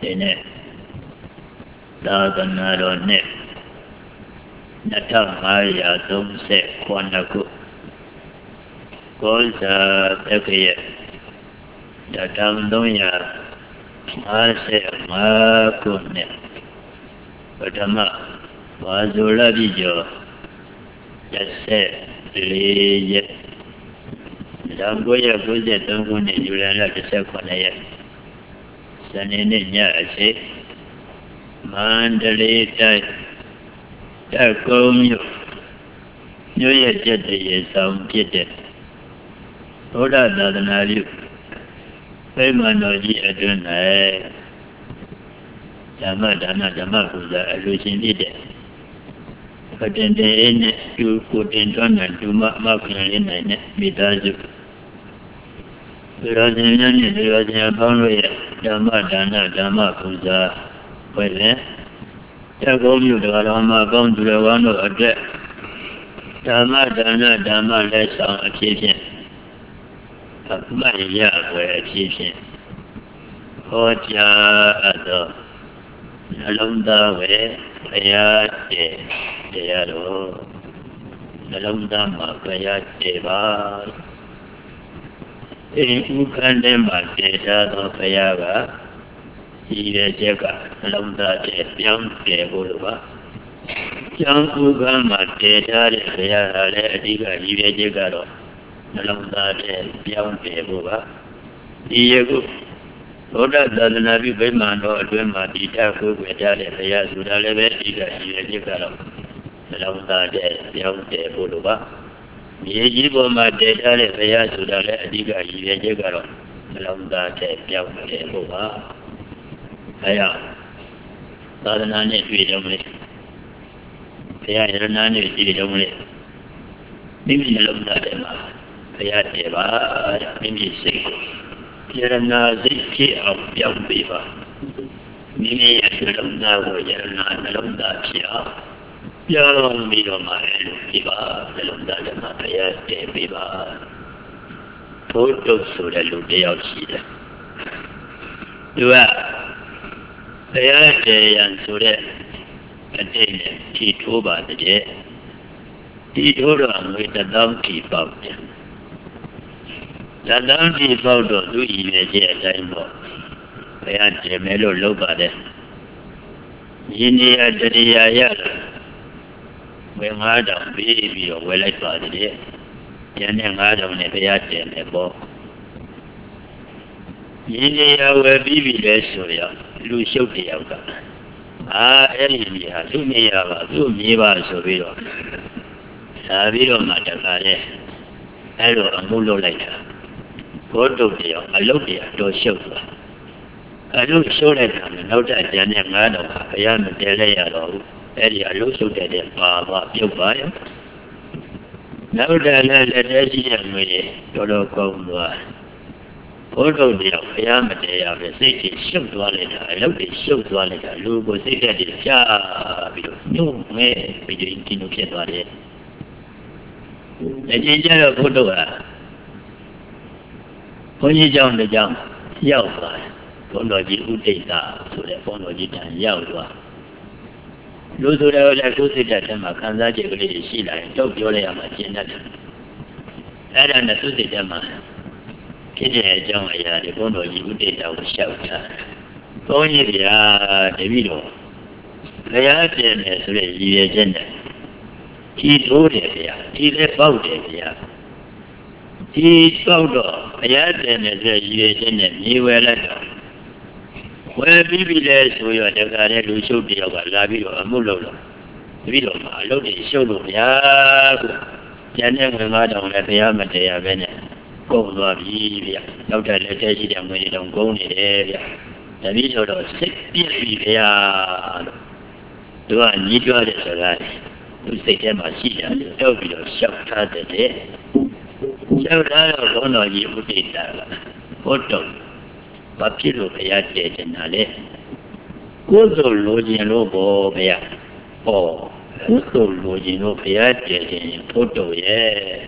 ne Daganaro ne Natamaya Dumse Kwanaku Goza Tekaya Datam Dunya Mase Makune Padama Wazula Bijo Jase Liye Dangoya Guja Dungune Julana Sekwanaya Sanini Nyase Mandali Takomyo Yoya Jete Sam Pite Oda Dadanayu Pemanoji Adunai Dhamma Kuza Alushin Ide Patente in to put in Tona to Makin in Mitazu Because in a boundary Dhamma Kuza Well, Takomyo Dharma bound to the one of a death Dhamma less on achievement Maya were achievement Hoja Ado Nalunda way Payate Dearo Nalunda Mapayate Bar Ukandema Data Payaga Ida Jaka Nalunda Piam Deburba Jang Ugama Data Payara Diga Ida Jagaro Nalunda Piam Deburba Diego Oda Dadanabi Bemano, Dwema, Dita, Kuketale, Payasuda, Levetica, Yajikaro, Nalunda, Piam Deburba Yejiboma Data, Payasuda, Diga, Yajikaro, Nalunda, Piam Deburba Aya Dadanani, Vidamli Payanani, Vidamli Mimi Nalunda, Payateva, Mimi Sik. Yarana Ziki of Young Beaver. Mimi Yalamna or Yarana Nalunda Pia. Yalam Midoma and Piva, Nalunda Mataya de Piva. Photo Suda Lude of Sida. Dua Payate and Suda contain Tituba the day. Tituba with the donkey bout. The donkey photo do image a time for Payante Melo Lobade. Yinia Dadia Yara. When Adam baby or well like body, Yaning Adam Nepayate Nebo. Yinia were baby Lesoya, Lucio Piaga. Elia, Lumia, Lumiva Soviro. Saviro Matacare. Hello, Amulo later. Photo deal, a look at to show. I look so that I'm not at the name of Payana Delay, Elia Lusso de Baba, you buy him. Now that I see me, Toto Comba. Photo deal, Payama Day of the city, shoot wallet, I look at shoot wallet, Lugo City, no way between Kinuket Valley. The ginger of Photo. When you down the jump, Yelva, Ponoji Udeta, so the Ponoji and Yelva. Luthura Kusita Makanda, Shila, and Tokyo Yamachinat. Adam the Susitama. Kitty John, the Ponoji Udeta was shelter. Pony the video. They are then as a agenda. He told it, he left out it. He told Payatan as a Yuan and you were letter. Well, maybe less we are the guy who showed the Labio Amulo. Vidoma, Lodi Solo, Yaku, Janan, Madame Lapayamate, Vene, Gova, Dr. Letesian when you don't go in the area. The video of 6 years, do I need you as a guy? To say them a seat, don't be a shock at the day. So that I don't know you would eat that. Photo. Papilo Payate Genale. Kuzo Logino Bobea. Oh, Kuzo Logino Payate Photo, yeah.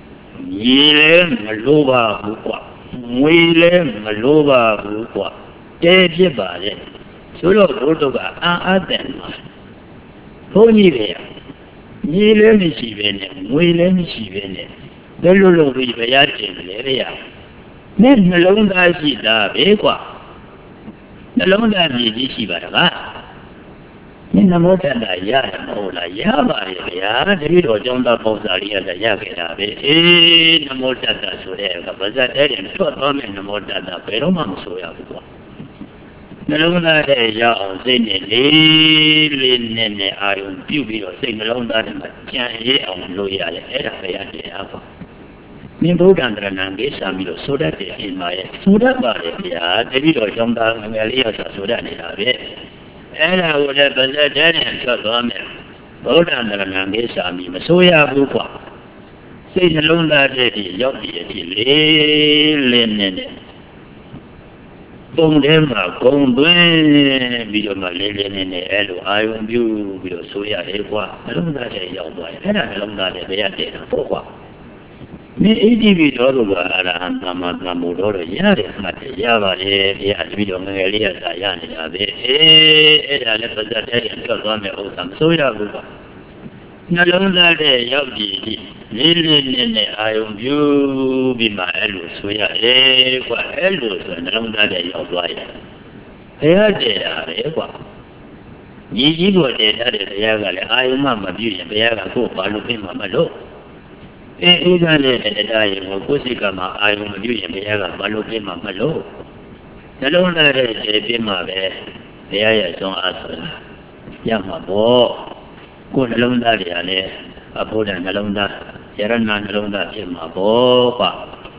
Yile Maluba Bukwa. Wile Maluba Bukwa. ဖြစ်ပါလေဆိုတော့ဘုဒ္ဓကအံ့အားသင့်ပါဘုန်းကြီးတွေညီလည်းမရှိပဲနဲ့ငွေလည်းမရှိပဲနဲ့ဘယ်လိုလုပ်ပြီးဘုရားတင်လဲဗျာနဲ့နှလုံးသားရှိတာပဲကွာနှလုံးသားမြည်ကြီးရှိပါတော့ကနမောတတ္တရတယ်မဟုတ်လားရပါရဲ့ဗျာတတိတော်ကျောင်းသားပုံစံလေးရရခဲ့တာပဲနမောတတ္တဆိုတဲ့ကဘာသာတဲ့ထွက်သွားမယ်နမောတတ္တဘယ်တော့မှမဆိုရဘူးကွာနှလုံးသားထဲရောက်အောင်စိတ်နဲ့လေးလေးနဲ့အာရုံပြုပြီးတော့စိတ်နှလုံးသားထဲမှာကြံရဲအောင်လုပ်ရတယ်အဲ့ဒါပဲရတယ်ကွာမင်းဗုဒ္ဓံတရဏံကိစ္စပြီးတော့ဆိုတတ်တယ်အိမ်မှာရဲ့ဆိုတတ်ပါလေဗျာတတိတော်ကျောင်းသားငယ်လေးရဆိုတတ်နေတာပဲအဲ့ဒါကိုလည်းပါဇက်တဲ့နဲ့ထွက်သွားမယ်ဗုဒ္ဓံတရဏံကိစ္စပြီးမဆိုရဘူးကွာစိတ်နှလုံးသားထဲရောက်ပြီးအဖြစ်လေးလေးနဲ့ပုံထဲမှာဂုံသွင်းပြီးတော့မှလေးလေးနဲ့အဲ့လိုအာယုံပြုပြီးတော့ဆိုရတယ်ကွာနှလုံးသားထဲရောက်သွားတယ်အဲ့ဒါနှလုံးသားထဲပဲရတဲ့တော့ကွာမင်းအိဒီပြီးတော့ကအရဟံသမ္မာသမ္ဗုဒ္ဓတော့ရတယ်မှတ်တယ်ရပါလေဘုရားတပည့်တော်ငယ်လေးရတာရနေတာပဲအဲ့ဒါလည်းပါဇက်တဲ့ထွက်သွားမယ်ဥစ္စာမဆိုရဘူးကွာနှလုံးသားထဲရောက်ပြီးလေးလေးနဲ့အာယုံပြုပြီးမှအဲ့လိုဆိုရတယ်ကွာအဲ့လိုဆိုနှလုံးသားထဲရောက်သွားရတယ်ဘုရားတည်တာပဲကွာညီကြီးကိုတည်ထားတဲ့ဘုရားကလည်းအာယုံမှမပြုရင်ဘုရားကကိုယ်ဘာလို့ပြင်မှာမလို့အေးကလည်းတရားရင်ကိုယ်စိတ်ကမှအာယုံမပြုရင်ဘုရားကဘာလို့ပြင်မှာမလို့နှလုံးသားထဲတည်ပြင်မှာပဲဘုရားရဲ့ဆုံးအားဆိုတာရမှာပေါ့ကိုယ်နှလုံးသားတွေကလည်းအဘုဒ္ဓနှလုံးသားယရဏနှလုံးသားဖြစ်မှာပေါ့ကွာ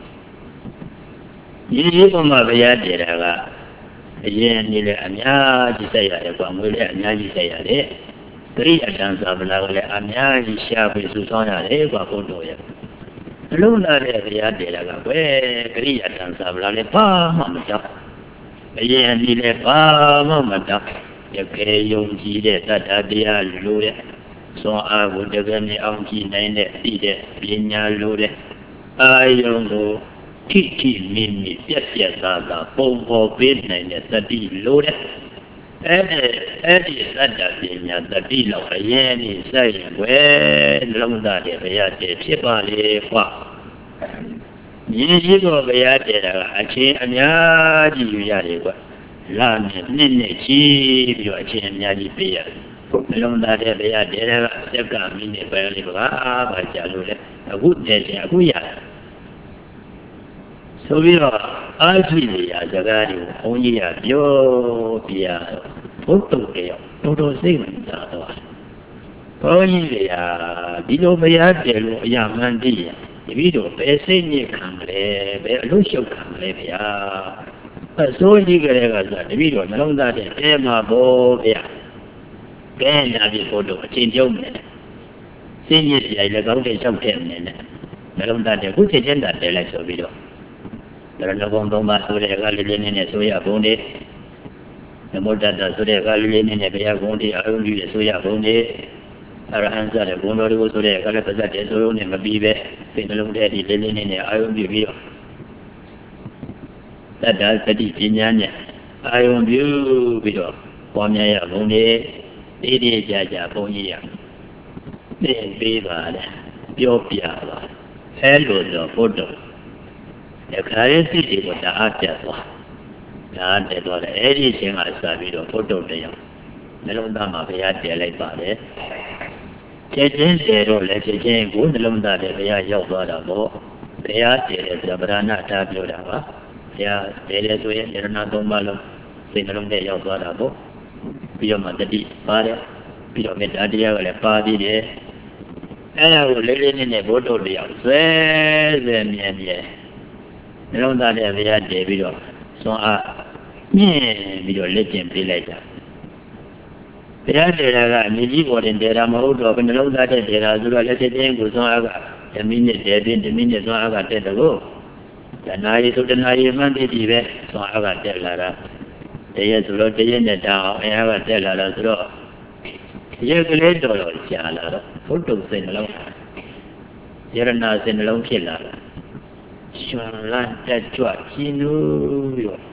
ဒီကမှဘုရားတည်တာကအရင်နေလေအများကြီးဆက်ရတယ်ကွာငွေလည်းအများကြီးဆက်ရတယ်တရိယာတန်သာဗလာကလည်းအများကြီးရှားပြီးစုဆောင်းရတယ်ကွာဘုဒ္ဓရဲ့နှလုံးသားရဲ့ဘုရားတည်တာကပဲတရိယာတန်သာဗလာလည်းဘာမှမကြောက်အရင်နေလေဘာမှမကြောက်ရခေယုံကြည်တဲ့တတ္တတရားလိုတဲ့သောအာဝတ္တကနေအောင်ကြည့်နိုင်တဲ့သိတဲ့ပညာလိုတဲ့အာယုံကိုထိထိမိမိပြက်ပြက်သားသားပုံပေါ်ပေးနိုင်တဲ့တတိလိုတဲ့အဲ့ဒီသတ္တပညာတတိလောက်အရင်နေစိုက်ရင်ွယ်လုံးသားတဲ့ဘုရားတည်ဖြစ်ပါလေကွာညီကြီးကဘုရားတည်တာကအချင်းအများကြီးယူရတယ်ကွာလာနဲ့နှစ်ချီပြီးတော့အချင်းအများကြီးပေးရတယ်နှလုံးသားတဲ့ဘုရားတည်တာကစက်ကမိနေပဲလေကွာဘာကြလို့လဲအခုတည်ချင်အခုရတယ်ဆိုပြီးတော့အာရှိရာစကားတွေကိုဘုန်းကြီးကပြောပြရဘုဒ္ဓတရားတော်တော်စိတ်ဝင်စားတော့ဘုန်းကြီးတွေကဒီလိုဘုရားတည်လို့အရာမှန်သိရင်ဒီပြီးတော့ဘယ်စိတ်ညစ်ခံလဲဘယ်အလို့ရှုပ်ခံလဲဗျာအစိုးကြီးကလေးကဆိုတပြီးတော့နှလုံးသားတဲ့အဲမှာဘောဗျာကဲညာပြီဘုဒ္ဓအချင်းကျုံတယ်စိတ်ညစ်ကြလည်းကောင်းတဲ့လျှောက်တဲ့နေနဲ့နှလုံးသားတဲ့ခုချက်ချင်းတည်းလိုက်ဆိုပြီးတော့ဒါလည်းဘုံသုံးပါဆိုတဲ့ကလေးလေးနဲ့ဆိုရဘုံလေးနမောတတ္တဆိုတဲ့ကလေးလေးနဲ့ဘုရားဘုံလေးအရုံးကြီးဆိုရဘုံလေးအရဟံဆိုတဲ့ဘုံတော်တွေကိုဆိုတဲ့ကလည်းပါဇက်တဲ့ဆိုရုံနဲ့မပြီးပဲစိတ်နှလုံးထဲဒီလေးလေးနဲ့အရုံးပြုပြီးတော့တတ္တသတိပညာနဲ့အာယုံပြုပြီးတော့ပွားများရဘုံလေးအေးအေးကြကြဘုံကြီးရသင်ပေးပါလေပြောပြပါအဲလိုတော့ဘုဒ္ဓအခါရေးစိတ်တွေကိုတအားပြတ်သွားဒါတည်းတော့အဲ့ဒီအချိန်ကစပြီးတော့ဘုဒ္ဓတရားနှလုံးသားမှာဘုရားတည်လိုက်ပါတယ်ချက်ချင်းတည်တော့လည်းချက်ချင်းကိုနှလုံးသားတဲ့ဘုရားရောက်သွားတာပေါ့ဘုရားတည်တဲ့ဗရဏထားပြောတာပါဘုရားတည်တယ်ဆိုရင်ယရဏသုံးပါးလုံးစိတ်နှလုံးထဲရောက်သွားတာပေါ့ပြီးတော့မှတတိပါတယ်ပြီးတော့မေတ္တာတရားကလည်းပါသေးတယ်အဲ့ဒါကိုလေးလေးနဲ့ဘုဒ္ဓတရားဆွဲမြဲနှလုံးသားတဲ့ဘုရားတည်ပြီးတော့သွန်အားမြင့်ပြီးတော့လက်ကျင်ပေးလိုက်တာဘုရားတည်တာကအမြင့်ကြီးပေါ်တင်တည်တာမဟုတ်တော့ဘယ်နှလုံးသားတဲ့တည်တာဆိုတော့လက်ချက်ချင်းကိုသွန်အားက10မိနစ်တည်ပြီး10မိနစ်သွန်အားကတက်တယ်ကိုတဏှာရီဆိုတဏှာရီမှန်းသိပြီပဲသွန်အားကတက်လာတာတရက်ဆိုတော့တရက်နဲ့တောင်းအောင်အားကတက်လာတာဆိုတော့ရက်ကလေးတော်ကြာလာတော့ဘုဒ္ဓစိတ်နှလုံးယရဏစိတ်နှလုံးဖြစ်လာတာရှင်လန်းတက်ကြွကြီးနူးပြီးတော့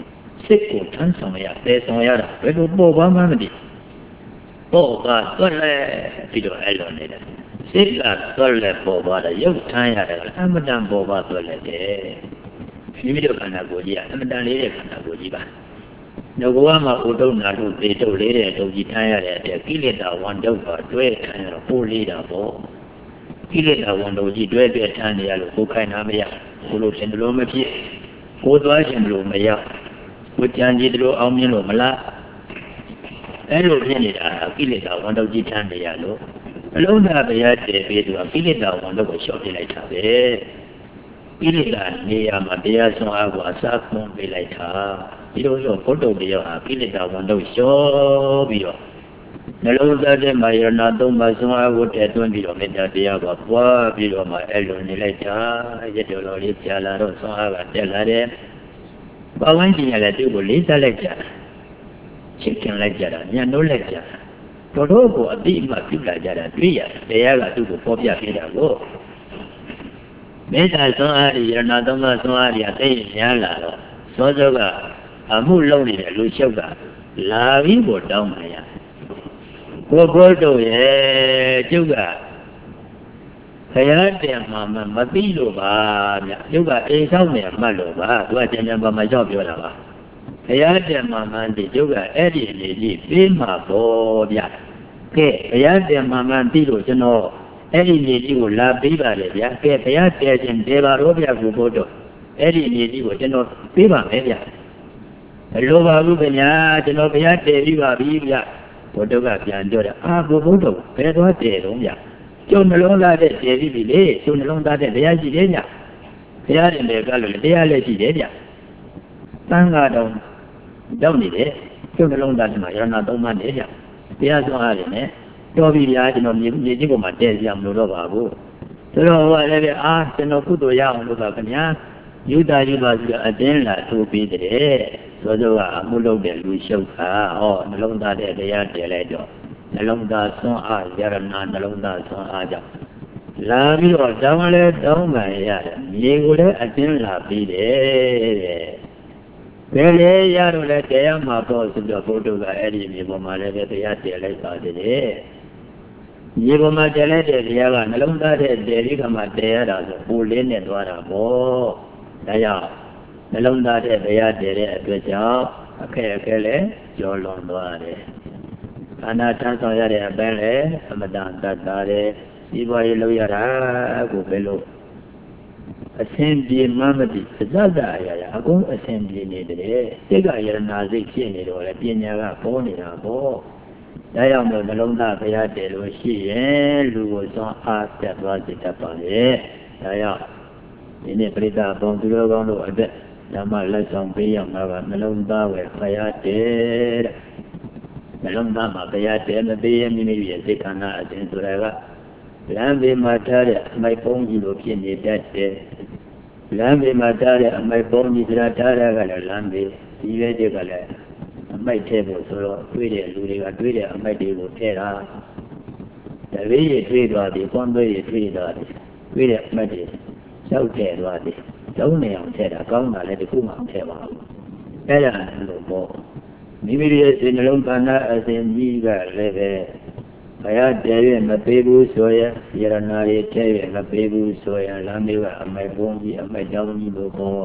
ကိုထမ်းဆောင်ရတဲဆောင်ရတာဘယ်လိုပေါ်ပါမှမသိပေါ်ပါတော့လဲပြီးတော့အဲ့လိုနေတယ်စိတ်ကတော့လဲပေါ်ပါတာရုပ်ထမ်းရတယ်အမတန်ပေါ်ပါတော့လဲတဲ့မိမိတို့ခန္ဓာကိုယ်ကြီးကအမတန်လေးတဲ့ခန္ဓာကိုယ်ကြီးပါငါကမှဥဒုနာတို့သေတုတ်လေးတဲ့ဒုံကြီးထမ်းရတဲ့အတဲ့ကိလေသာဝန်တုတ်ပါတွဲထမ်းရတော့ပိုးလေးတာပေါ့ကိလေသာဝန်တုတ်ကြီးတွဲထမ်းနေရလို့ကိုယ်ခိုင်နာမရကိုလိုရှင်တို့မဖြစ်ကိုယ်သွားရှင်တို့မရကိုကြံကြည်တို့အောင်မြင်လို့မလားအဲ့လိုဖြစ်နေတာကိလေသာဝန်တုတ်ကြီးထမ်းနေရလို့အလုံးသားတရားတည်ပြီးသူကကိလေသာဝန်တုတ်ကိုလျှော့ပြလိုက်တာပဲကိလေသာနေရာမှာတရားဆုံးအားကိုအစားခွန်ပေးလိုက်တာဒီလိုဆိုဘုဒ္ဓတရားဟာကိလေသာဝန်တုတ်လျှော့ပြီးတော့နှလုံးသားထဲမှာယရဏသုံးပါးဆုံးအားကိုတည်သွင်းပြီးတော့မေတ္တာတရားကိုပွားပြီးတော့မှအဲ့လိုနေလိုက်တာရတ္တတော်လေးကြာလာတော့ဆုံးအားကတက်လာတယ်။ဘာဝန်းကျင်ရလဲသူ့ကိုလေးစားလိုက်ကြတာချစ်ခင်လိုက်ကြတာညှဉ်းနှိုးလိုက်ကြတာတော်ကိုအတိအမှပြုလာကြတာတွေ့ရတယ်တရားကသူ့ကိုပေါ်ပြပြတာကိုမေတ္တာဆုံးအားရယရဏသုံးပါးဆုံးအားရသိရလာတော့စောစောကအမှုလုံးနေတဲ့လူချုပ်ကလာပြီးကိုတောင်းပါရကိုဘုဒ္ဓရဲ့ကျုပ်ကခရတဲ့မှာမသိလို့ပါဗျကျုပ်ကအိမ်ဆောင်နေမှတ်လို့ပါသူကကျန်ကျန်ပါမလျှောက်ပြောတာပါခရတဲ့မှာမှန်ဒီကျုပ်ကအဲ့ဒီလေကြီးပေးမှာပေါ့ဗျကဲခရတဲ့မှာမှန်သိလို့ကျွန်တော်အဲ့ဒီလေကြီးကိုလာပေးပါလေဗျကဲဘုရားတည်ခြင်းတည်ပါတော့ဗျကိုဘုဒ္ဓအဲ့ဒီလေကြီးကိုကျွန်တော်ပေးပါမယ်ဗျလိုပါဘူးခင်ဗျာကျွန်တော်ဘုရားတည်ပြီးပါပြီဗျဘုဒ္ဓကပြန်ပြောတယ်ဘုဘုဒ္ဓဘယ်တော့တည်တော့ဗျကျုံနှလုံးသားတဲ့တည်ပြီးပြီလေကျုံနှလုံးသားတဲ့တရားရှိတယ်ဗျဘုရားတင်တယ်ကလို့တရားလည်းရှိတယ်ဗျသံဃာတော်ရောက်နေတယ်ကျုံနှလုံးသားမှာယရဏသုံးပါးနဲ့ဗျတရားစွမ်းအားတယ်နဲ့တော်ပြီဗျာကျွန်တော်မြေကြီးပေါ်မှာတည်ကြမလို့တော့ပါဘူးဆိုတော့ဟိုကလည်းဗျကျွန်တော်ကုသိုလ်ရအောင်လို့ပါခင်ဗျာယူတာဆိုတော့အတင်းလာထိုးပြီးတဲ့သောသောကအမှုလုပ်တဲ့လူရှုပ်ခါနှလုံးသားတဲ့တရားတည်လိုက်တော့နှလုံးသားဆွမ်းအားယရဏနှလုံးသားဆွမ်းအားကြောင့်လာပြီးတော့တောင်းလဲတောင်းမှရတယ်မြေကိုလည်းအတင်းလာပြီးတယ်တဲ့ဘယ်လေရတော့လဲတရားမှာပေါ့ဆိုတော့ဘုဒ္ဓကအဲ့ဒီမြေပေါ်မှာလည်းတရားတည်လိုက်ပါသေးတယ်မြေပေါ်မှာတည်လိုက်တဲ့တရားကနှလုံးသားတဲ့တည်ပြီးကမှတည်ရတာဆိုပူလေးနဲ့သွားတာပေါ့ဒါကြောင့်နှလုံးသားတဲ့တရားတည်တဲ့အတွက်ကြောင့်အခက်အခဲလည်းကျော်လွန်သွားတယ်။ခန္ဓာထမ်းဆောင်ရတဲ့အပိုင်းလည်းအမတန်တတ်တာတယ်။ဒီဘဝရေးလို့ရတာကိုပဲလို့အစဉ်ပြေမှမသိစသတ်အရာအကုန်အစဉ်ပြေနေတယ်။စိတ်ကယရနာစိတ်ဖြစ်နေတော့လေပညာကပေါ်နေတာပေါ့။ဒါကြောင့်မို့နှလုံးသားဘုရားတည်လို့ရှိရင်လူကိုစွမ်းအားတက်သွားစေတတ်ပါလေ။ဒါကြောင့်ဒီနေ့ပြိဿဘုံသူတော်ကောင်းတို့အတွက်ဓမ္မလက်ဆောင်ပေးရမှာကနှလုံးသားဝယ်ဘုရားတည်တဲ့နှလုံးသားမှာဘုရားတည်မပေးရင်မိမိရဲ့စိတ်ခန္ဓာအစဉ်ဆိုတာကလမ်းဘေးမှာထားတဲ့အမိုက်ပုံးကြီးလိုဖြစ်နေတတ်တယ်လမ်းဘေးမှာထားတဲ့အမိုက်ပုံးကြီးဆိုတာထားရကလည်းလမ်းဘေးဒီရဲတွေကလည်းအမိုက်ထဲဖို့ဆိုတော့တွေးတဲ့လူတွေကတွေးတဲ့အမိုက်တွေကိုထည့်တာတပည့်ရတွေးသွားပြီကွန်သွေးရတွေးသွားပြီတွေးတဲ့အမိုက်တွေရောက်တဲ့သွားပြီလုံးနေအောင်ထည့်တာကောင်းတာလည်းတခုမှမထည့်ပါဘူးအဲ့ဒါလို့ပေါ့မိမိရဲ့စိတ်နှလုံးသားအစဉ်ကြီးကလည်းပဲဘုရားတည်ရမပေးဘူးဆိုရင်ယရနာတွေတည်ရမပေးဘူးဆိုရင်လမ်းမျိုးကအမိုက်ပုံးကြီးအမိုက်တောင်းကြီးလို့ပေါ့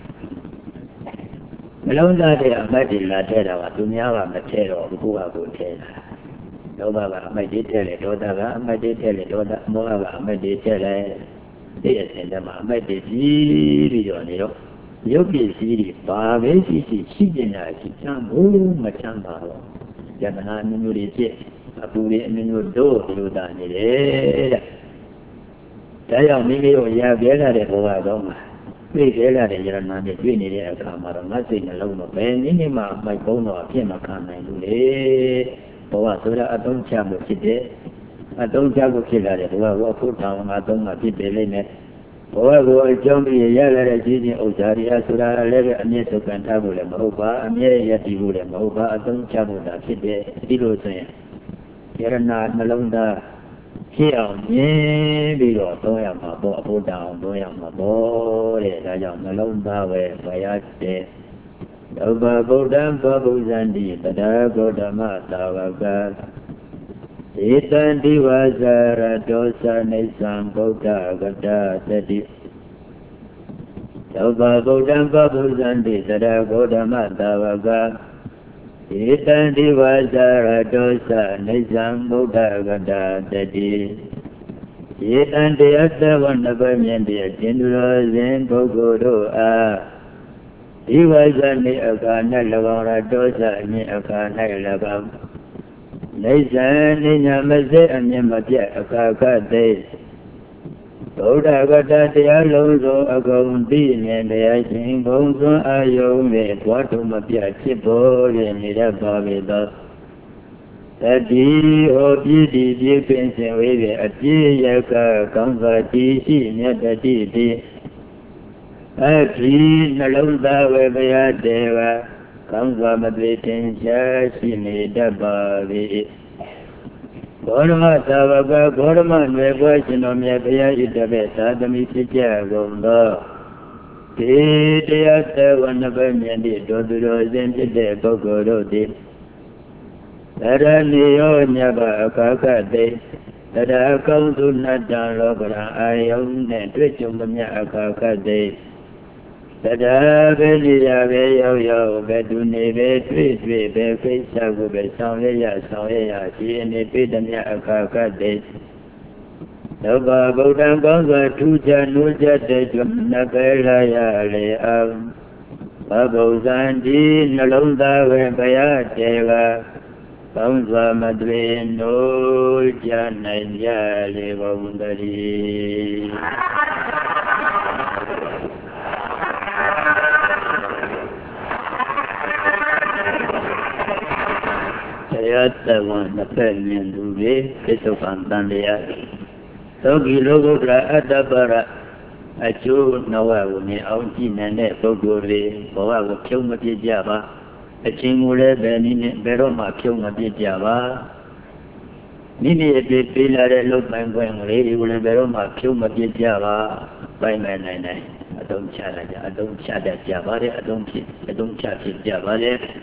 နှလုံးသားတဲ့အမိုက်တွေလာထည့်တာကသူများကမထည့်တော့ဘူးကိုထည့်တာလောဘကအမိုက်တွေထည့်လေဒေါသကအမိုက်တွေထည့်လေဒေါသမောဟကအမိုက်တွေထည့်လေဒီအစဉ်တည်းမှာအမိုက်တွေကြီးပြီးတော့နေတော့ရုပ်ပစ္စည်းတွေဘာပဲရှိနေတာရှိချမ်းဘူးမချမ်းပါတော့ယတနာမျိုးတွေဖြစ်အပူတွေအမျိုးတို့လိုတာနေတယ်တဲ့ဒါကြောင့်မိမိတို့ရပြဲလာတဲ့ဘဝတော့မှာတွေ့ကြလာတဲ့ယရနာနဲ့တွေ့နေတဲ့အခါမှာတော့ငါစိတ်နှလုံးတော့ဘယ်နည်းမှမိုက်ကုန်းတော့အပြည့်မခံနိုင်ဘူးလေဘဝဆိုတာအသုံးချမှုဖြစ်တဲ့အသုံးချဖို့ဖြစ်လာတဲ့ဘဝကိုအခုတောင်းငါသုံးမှာဖြစ်ပေလိမ့်မယ်ဘဝကိုအကြောင်းပြီးရလာတဲ့ကြီးချင်းဥစ္စာတွေအဆိုတာလည်းပဲအမြဲစုခံထားဖို့လည်းမဟုတ်ပါအမြဲရည်တည်ဖို့လည်းမဟုတ်ပါအသုံးချဖို့သာဖြစ်တဲ့ဒီလိုဆိုရင်ယရနာနှလုံးသားဖြစ်အောင်မြင်ပြီးတော့သုံးရမှာပေါ့အဖို့တောင်းသုံးရမှာပေါ့တဲ့ဒါကြောင့်နှလုံးသားပဲဘုရားတည် Taupa Buddham Babuzandi Tada Gautama Tavaka Etan Divasara Dosa Nisam Buddha Gata Sati Taupa Buddham Babuzandi Tada Gautama Tavaka Etan Divasara Dosa Nisam Buddha Gata Sati Etan Diata Vandabamyandia Jindra Zen Bogoro Divasani Akana Lavara Dosa Ni Akana Lavam Nisani Namase and Yamatia Akaka Day Toda Gata Dialonzo Agaundi and the Icing Bonzo Ayome Quatumapia Chipo and Nidabavida Tadi Obi Dipens and Wave Atiyaka Converti Netati Akri Nalunda Vaya Deva Kamva Madritin Shashini Dabavi Gorma Tavaga Gorman Vevashinomia Vaya Idabeta Damisija Gonda Tidiata Vanabanyandi Doduro Zendide Bogorodi Taranio Nyaba Akaka De Tada Kamdu Nadan Logara Ayam Netwichumya Akaka De Tada Velia Veyo Veduni Vetri Vefisa Gube Sawaya Sawaya Sieni Pidamya Akaka De Nova Bodam Gonga Tuja Nuja De Nagalaya Leam Babo Zandi Nalunda Vebaya Deva Kamsa Madreno Janaya Levandari Sayata Wana Pelmian Dube, Kesokan Tandia Togi Logotra Adabara Achu Nawawuni Auti Nane Bogore, Bawa Kilmati Java A Chingule Benin Beroma Kilmati Java Nini Pila Look my going lady will Beroma Kilmati Java by my nine. I don't chat at Java, I don't chat at Java.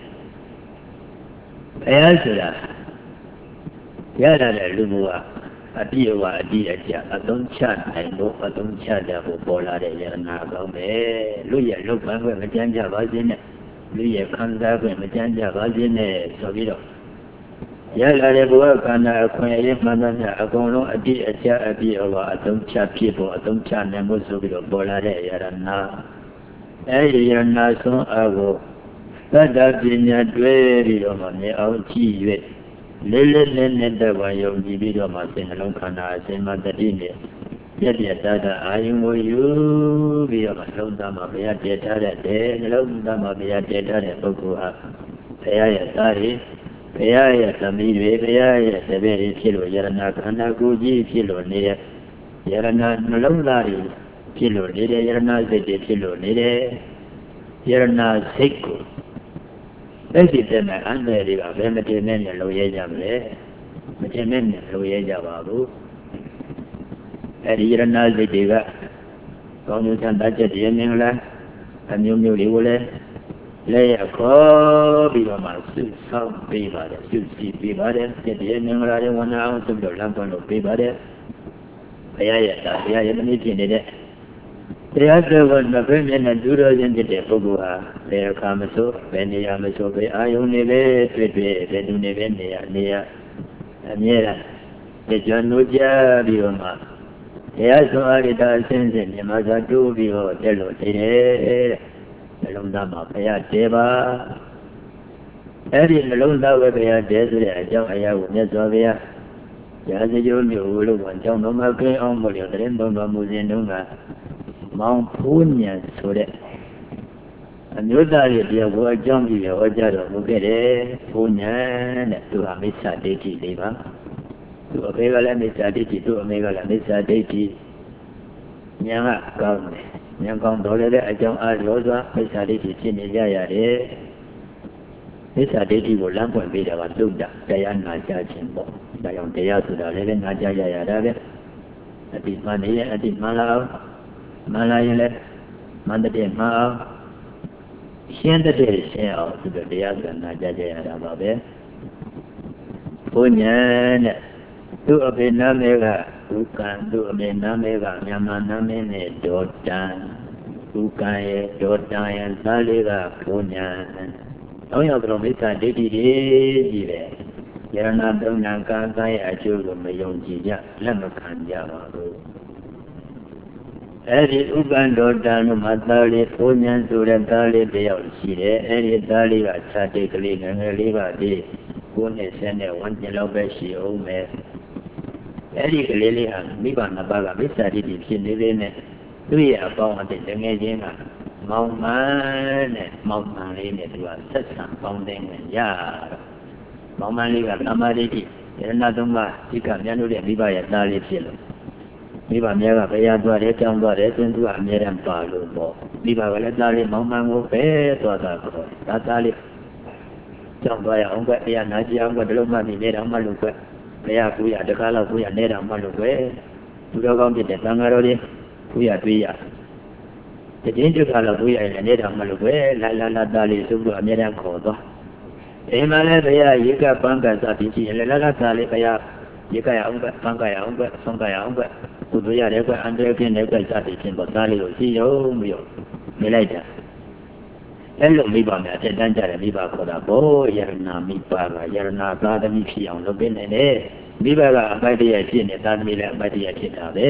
Ayasura Yada Lumua Adiwa Dia, I don't chat, I know I don't chat about Bola Yana Luya look my way, Majanja was in it. Luya comes up when Majanja was in it, so we don't. Yada work and acquire Madonna, Agono, Adia, I don't chat people, I don't chat numbers of Bola Yana. Ayana so ago. Tada Dinya Dweri Romane Auti Lele Dawayo Gibido Masin Lonkana Semadine Yadia Dada Ayumo you via Londama Bia Data de Londama Bia Data Bokua Paya Tari Paya Tamiri Paya Severi Kilo Yarana Kana Guji Kilo near Yarana Londari Kilo near Yarana Zeti Kilo near Yarana Seku Then I'm very limited Loya Matin Loya Babu at Irana Diva Conutan Budget Yemila and New Liwole lay a copy of my suit, some beaver, suit, beaver, get the Yemila 1 ounce of the lamp on the beaver. I am meeting it. The other one, the women and doodles in the Pogua, they are Kamaso, Beniyamaso, I only wait, they do near near the John Nuja Bioma. They also are the Dalsins and Yamasa Dubio, Tello, the Lundama, Paya Deva. Every Lunda will be a desert, Jaya, Nesovia. Yazio, you will want to know my great uncle, the Rainbow Muzinunga. Mount Punya so that a new diet were jumpy or Jado, look at it, Punya to a Missa Deti Deva, to a Megala Missa Deti, to a Megala Missa Deti, Yanga Gum, Yangon Dollar, I don't ask Rosa, Missa Deti, Chinaya, Missa Deti will lamp and be our Luda, Diana Jachin, Dion Dea to the 11 Najaya, I did money, I did Malao. Malayale, Mandate Mao, 现在这些啊，这个这样子那家这样的宝贝，过年呢，都要被那个不干，都要被那个မြန်မာ 那边的多单，不干也多单也哪里个过年，同样都没啥地地的嘞，也那都那刚刚也就是没用几家，那么看家嘛都。အဲဒီဥပ္ပန္တောတံတို့မှာသားလေးဘုံဉဏ်ဆိုတဲ့သားလေးတစ်ယောက်ရှိတယ်အဲဒီသားလေးကခြားတိတ်ကလေးငယ်ငယ်လေးပါသေး9နှစ်10နဲ့ဝန်းကျင်လောက်ပဲရှိအောင်မယ်အဲဒီကလေးလေးဟာမိဘနှစ်ပါးကမစ္ဆာတိဖြစ်နေသေးနဲ့သူ့ရဲ့အပေါင်းအသင်းငယ်ချင်းကမောင်မန်းနဲ့မောင်မန်းလေးနဲ့သူကဆက်ဆံပေါင်းတဲ့နဲ့ရတော့မောင်မန်းလေးကသမာဓိတိယရဏသုံးပါးဒီကမြတ်လို့တဲ့မိဘရဲ့သားလေးဖြစ်လို့မိဘများကဘယ်ရသွားတယ်ကြောင်းသွားတယ်သင်သူကအမြဲတမ်းပါလို့ပေါ့မိဘကလည်းသားလေးမောင်မန်းကိုပဲသွားတာပေါ့ဒါသားလေးကြောင်းသွားရအောင်ပဲဘုရားနာကြအောင်ပဲဒီလိုမှနေတော့မှလို့ပဲဘုရားကူရတကားလောက်ကူရနေတော့မှလို့ပဲသူတော်ကောင်းဖြစ်တဲ့သံဃာတော်တွေကူရတွေးရတခြင်းတကားလောက်ကူရနေတော့မှလို့ပဲလာသားလေးသူ့ကိုအမြဲတမ်းခေါ်သွားအိမ်မှာလည်းဘုရားရေကပန်းကစားပြီးကြည့်ရင်လာသားလေးဘုရားရေကရအောင်ပဲပန်းကရအောင်ပဲဆုံးကရအောင်ပဲကုသိုလ်ရတယ်ကွအန္တရာယ်ကင်းတယ်ကွစသည်ဖြင့်ပေါ့သားလေးကိုရှိရုံမရောနေလိုက်တာအဲ့လိုမိဘများအထက်တန်းကြတယ်မိဘခေါ်တာဘောယရဏမိဘကယရဏသာသမီဖြစ်အောင်လုပ်ပေးနေတယ်မိဘကအပိုက်တရဖြစ်နေသာသမီလည်းအပိုက်တရဖြစ်တာပဲ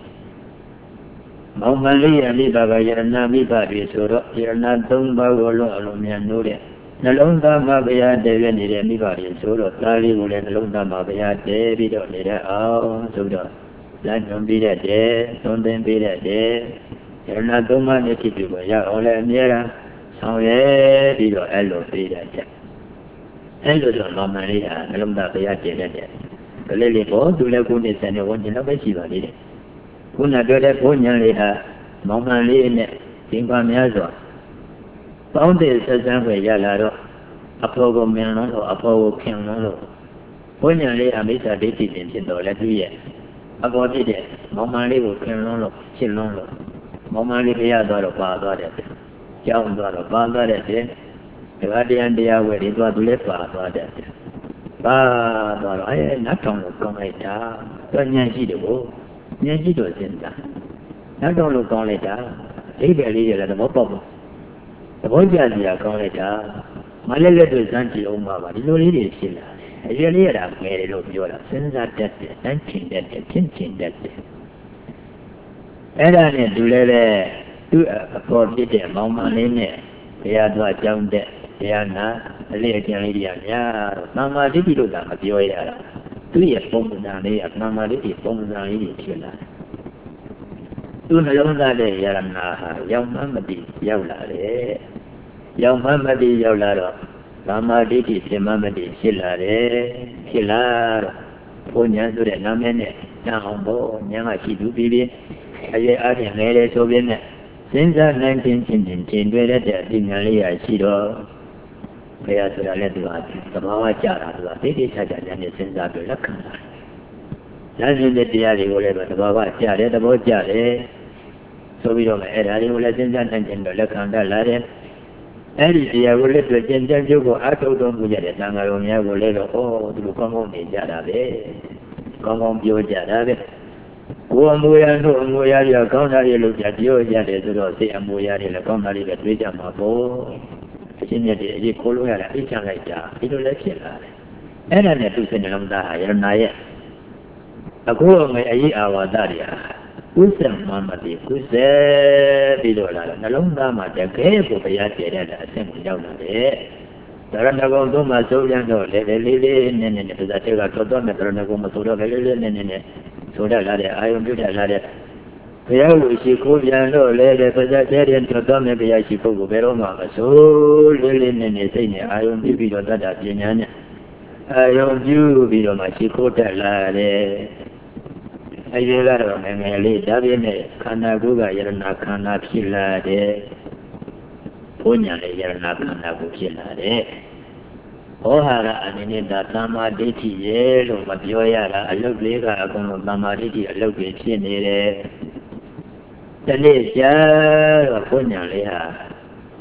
မောင်မလေးရမိဘကယရဏမိဘတွေဆိုတော့ယရဏ၃ပါးကိုလုံးအလုံးမြန်နိုးတဲ့နှလုံးသားမှာဘုရားတည်ရနေတဲ့မိဘတွေဆိုတော့သားလေးကိုလည်းနှလုံးသားမှာဘုရားတည်ပြီးတော့နေတဲ့အောင်ဆိုတော့လမ်းညွှန်ပေးတဲ့သွန်သင်ပေးတဲ့ယရဏသုံးပါးနဲ့ဖြစ်ပြီးတော့ရအောင်လည်းအများအားဆောင်ရွက်ပြီးတော့အဲ့လိုပေးတဲ့ချက်အဲ့လိုတော့မောင်မလေးဟာနှလုံးသားဘုရားတည်တဲ့ကလေးလေးပေါ်သူလည်းကိုယ်နဲ့ဆန်နေဝန်ကျင်တော့ပဲရှိပါသေးတယ်ခုနပြောတဲ့ဘုန်းညာလေးဟာမောင်မလေးနဲ့သင်္ပါများစွာပေါင်းတဲ့ဆက်ဆံခွင့်ရလာတော့အဖေကိုမင်းလုံးတော့အဖေကိုခင်လုံးလို့ဘုန်းညာလေးဟာမိစ္ဆာဒိဋ္ဌိတင်ဖြစ်တော့လည်းသူရဲ့အပေါ်ဖြစ်တဲ့မောင်မလေးကိုခင်လုံးလို့ရှင်းလုံးလို့မောင်မလေးဖရသွားတော့ပါသွားတယ်ကြောင်းသွားတော့ပါသွားတဲ့တဲ့ဒါတရားဝယ်ပြီးသွားသူလည်းပါသွားတယ်ပါသွားတော့နတ်တောင်လို့ကောင်းလိုက်တာတော့ဉာဏ်ရှိတယ်ကိုဉာဏ်ရှိတော့စဉ်းစားနတ်တောင်လို့ကောင်းလိုက်တာအိဗယ်လေးတွေလည်းသဘောပေါက်ဘူးသဘောကျစရာကောင်းလိုက်တာမလဲလက်တွေစမ်းကြည့်အောင်ပါဒီလိုလေးတွေဖြစ်လာအရွယ်လေးရတာငယ်တယ်လို့ပြောတာစဉ်းစားတတ်တယ်တန်းချင်တတ်တယ်ချင်းချင်တတ်တယ်အဲ့ဒါနဲ့သူလည်းပဲသူ့အပေါ်ဖြစ်တဲ့မောင်မလေးနဲ့ဘုရားသွားကြောင်းတဲ့ဘုရားနာအလေးအကျဉ်းလေးတွေများတော့သမ္မာဒိဋ္ဌိလို့သာမပြောရတာသူ့ရဲ့ပုံစံလေးကသမ္မာဒိဋ္ဌိပုံစံလေးတွေဖြစ်လာတယ်သူ့နှလုံးသားတဲ့ယရဏဟာရောက်မှမသိရောက်လာတယ်ရောက်မှမသိရောက်လာတော့သမ္မာဒိဋ္ဌိဖြစ်မှမသိဖြစ်လာတယ်ဖြစ်လာတော့ဘုညာဆိုတဲ့နာမည်နဲ့နာအောင်ဘောညာကရှိသူပြီးပြီးအရေးအားဖြင့်ငယ်လေဆိုပြီးနဲ့စဉ်းစားနိုင်ခြင်းချင်းတင်တွေ့တဲ့အပညာလေးရရှိတော့ဘုရားဆိုတာလည်းသူဟာသဘာဝကြတာသူကသိသိချာချာနဲ့စဉ်းစားပြီးလက်ခံတာဉာဏ်ရှင်တဲ့တရားတွေကိုလည်းသဘာဝကြတယ်သဘောကြတယ်ဆိုပြီးတော့အဲ့ဒါတွေကိုလည်းစဉ်းစားနိုင်ခြင်းတော့လက်ခံတတ်လာတယ်အဲ့ဒီတရားကိုလည်းတွေ့ကျင်ကြံပြုကိုအထုတ်တော်မူကြတဲ့သံဃာတော်များကိုလည်းတော့သူတို့ကောင်းကောင်းနေကြတာပဲကောင်းကောင်းပြောကြတာပဲကိုယ်အမူအရာတို့အမူအရာတွေကောင်းတာတွေလို့ပြောကြတယ်ဆိုတော့စိတ်အမူအရာတွေလည်းကောင်းတာတွေပဲတွေးကြမှာပေါ့အချင်းမြတ်တွေအရေးခိုးလို့ရတာအိတ်ချလိုက်တာဒီလိုလည်းဖြစ်လာတယ်အဲ့ဒါနဲ့သူစိတ်နှလုံးသားဟာယရဏရဲ့အခုငယ်အရေးအာဝါဒတွေဟာကုသမှမတိကုသပြီးတော့လာနှလုံးသားမှာတကယ်ကိုဘုရားတည်တဲ့အဆင့်ကိုရောက်လာတယ်ဒါရဏဂုံသုံးမှာစိုးပြန်တော့လေလေးနဲ့ပါဇာတေကတော့တော့နဲ့ဒါရဏဂုံမဆိုတော့လေးနဲ့ဆိုတတ်လာတဲ့အာယုံပြုတတ်လာတဲ့ဘုရားကိုရှိခိုးပြန်တော့လေပါဇာတေတဲ့တော့နဲ့ဘုရားရှိဖို့ကိုဘယ်တော့မှမဆိုလေးနဲ့စိတ်နဲ့အာယုံပြုပြီးတော့တတ်တာပညာနဲ့အာယုံပြုပြီးတော့မှရှိခိုးတတ်လာတယ်အရွယ်ကတော့ငယ်လေးဒါပြည့်နဲ့ခန္ဓာကိုယ်ကယရဏခန္ဓာဖြစ်လာတယ်ဘုညာလည်းယရဏခန္ဓာကိုဖြစ်လာတယ်ဟောဟာရအနေနဲ့ဒါသမ္မာဒိဋ္ဌိရဲ့လို့မပြောရတာအလုတ်လေးကအကုန်လုံးသမ္မာဒိဋ္ဌိအလုတ်တွေဖြစ်နေတယ်တနေ့ကျတော့ဘုညာလေးဟာ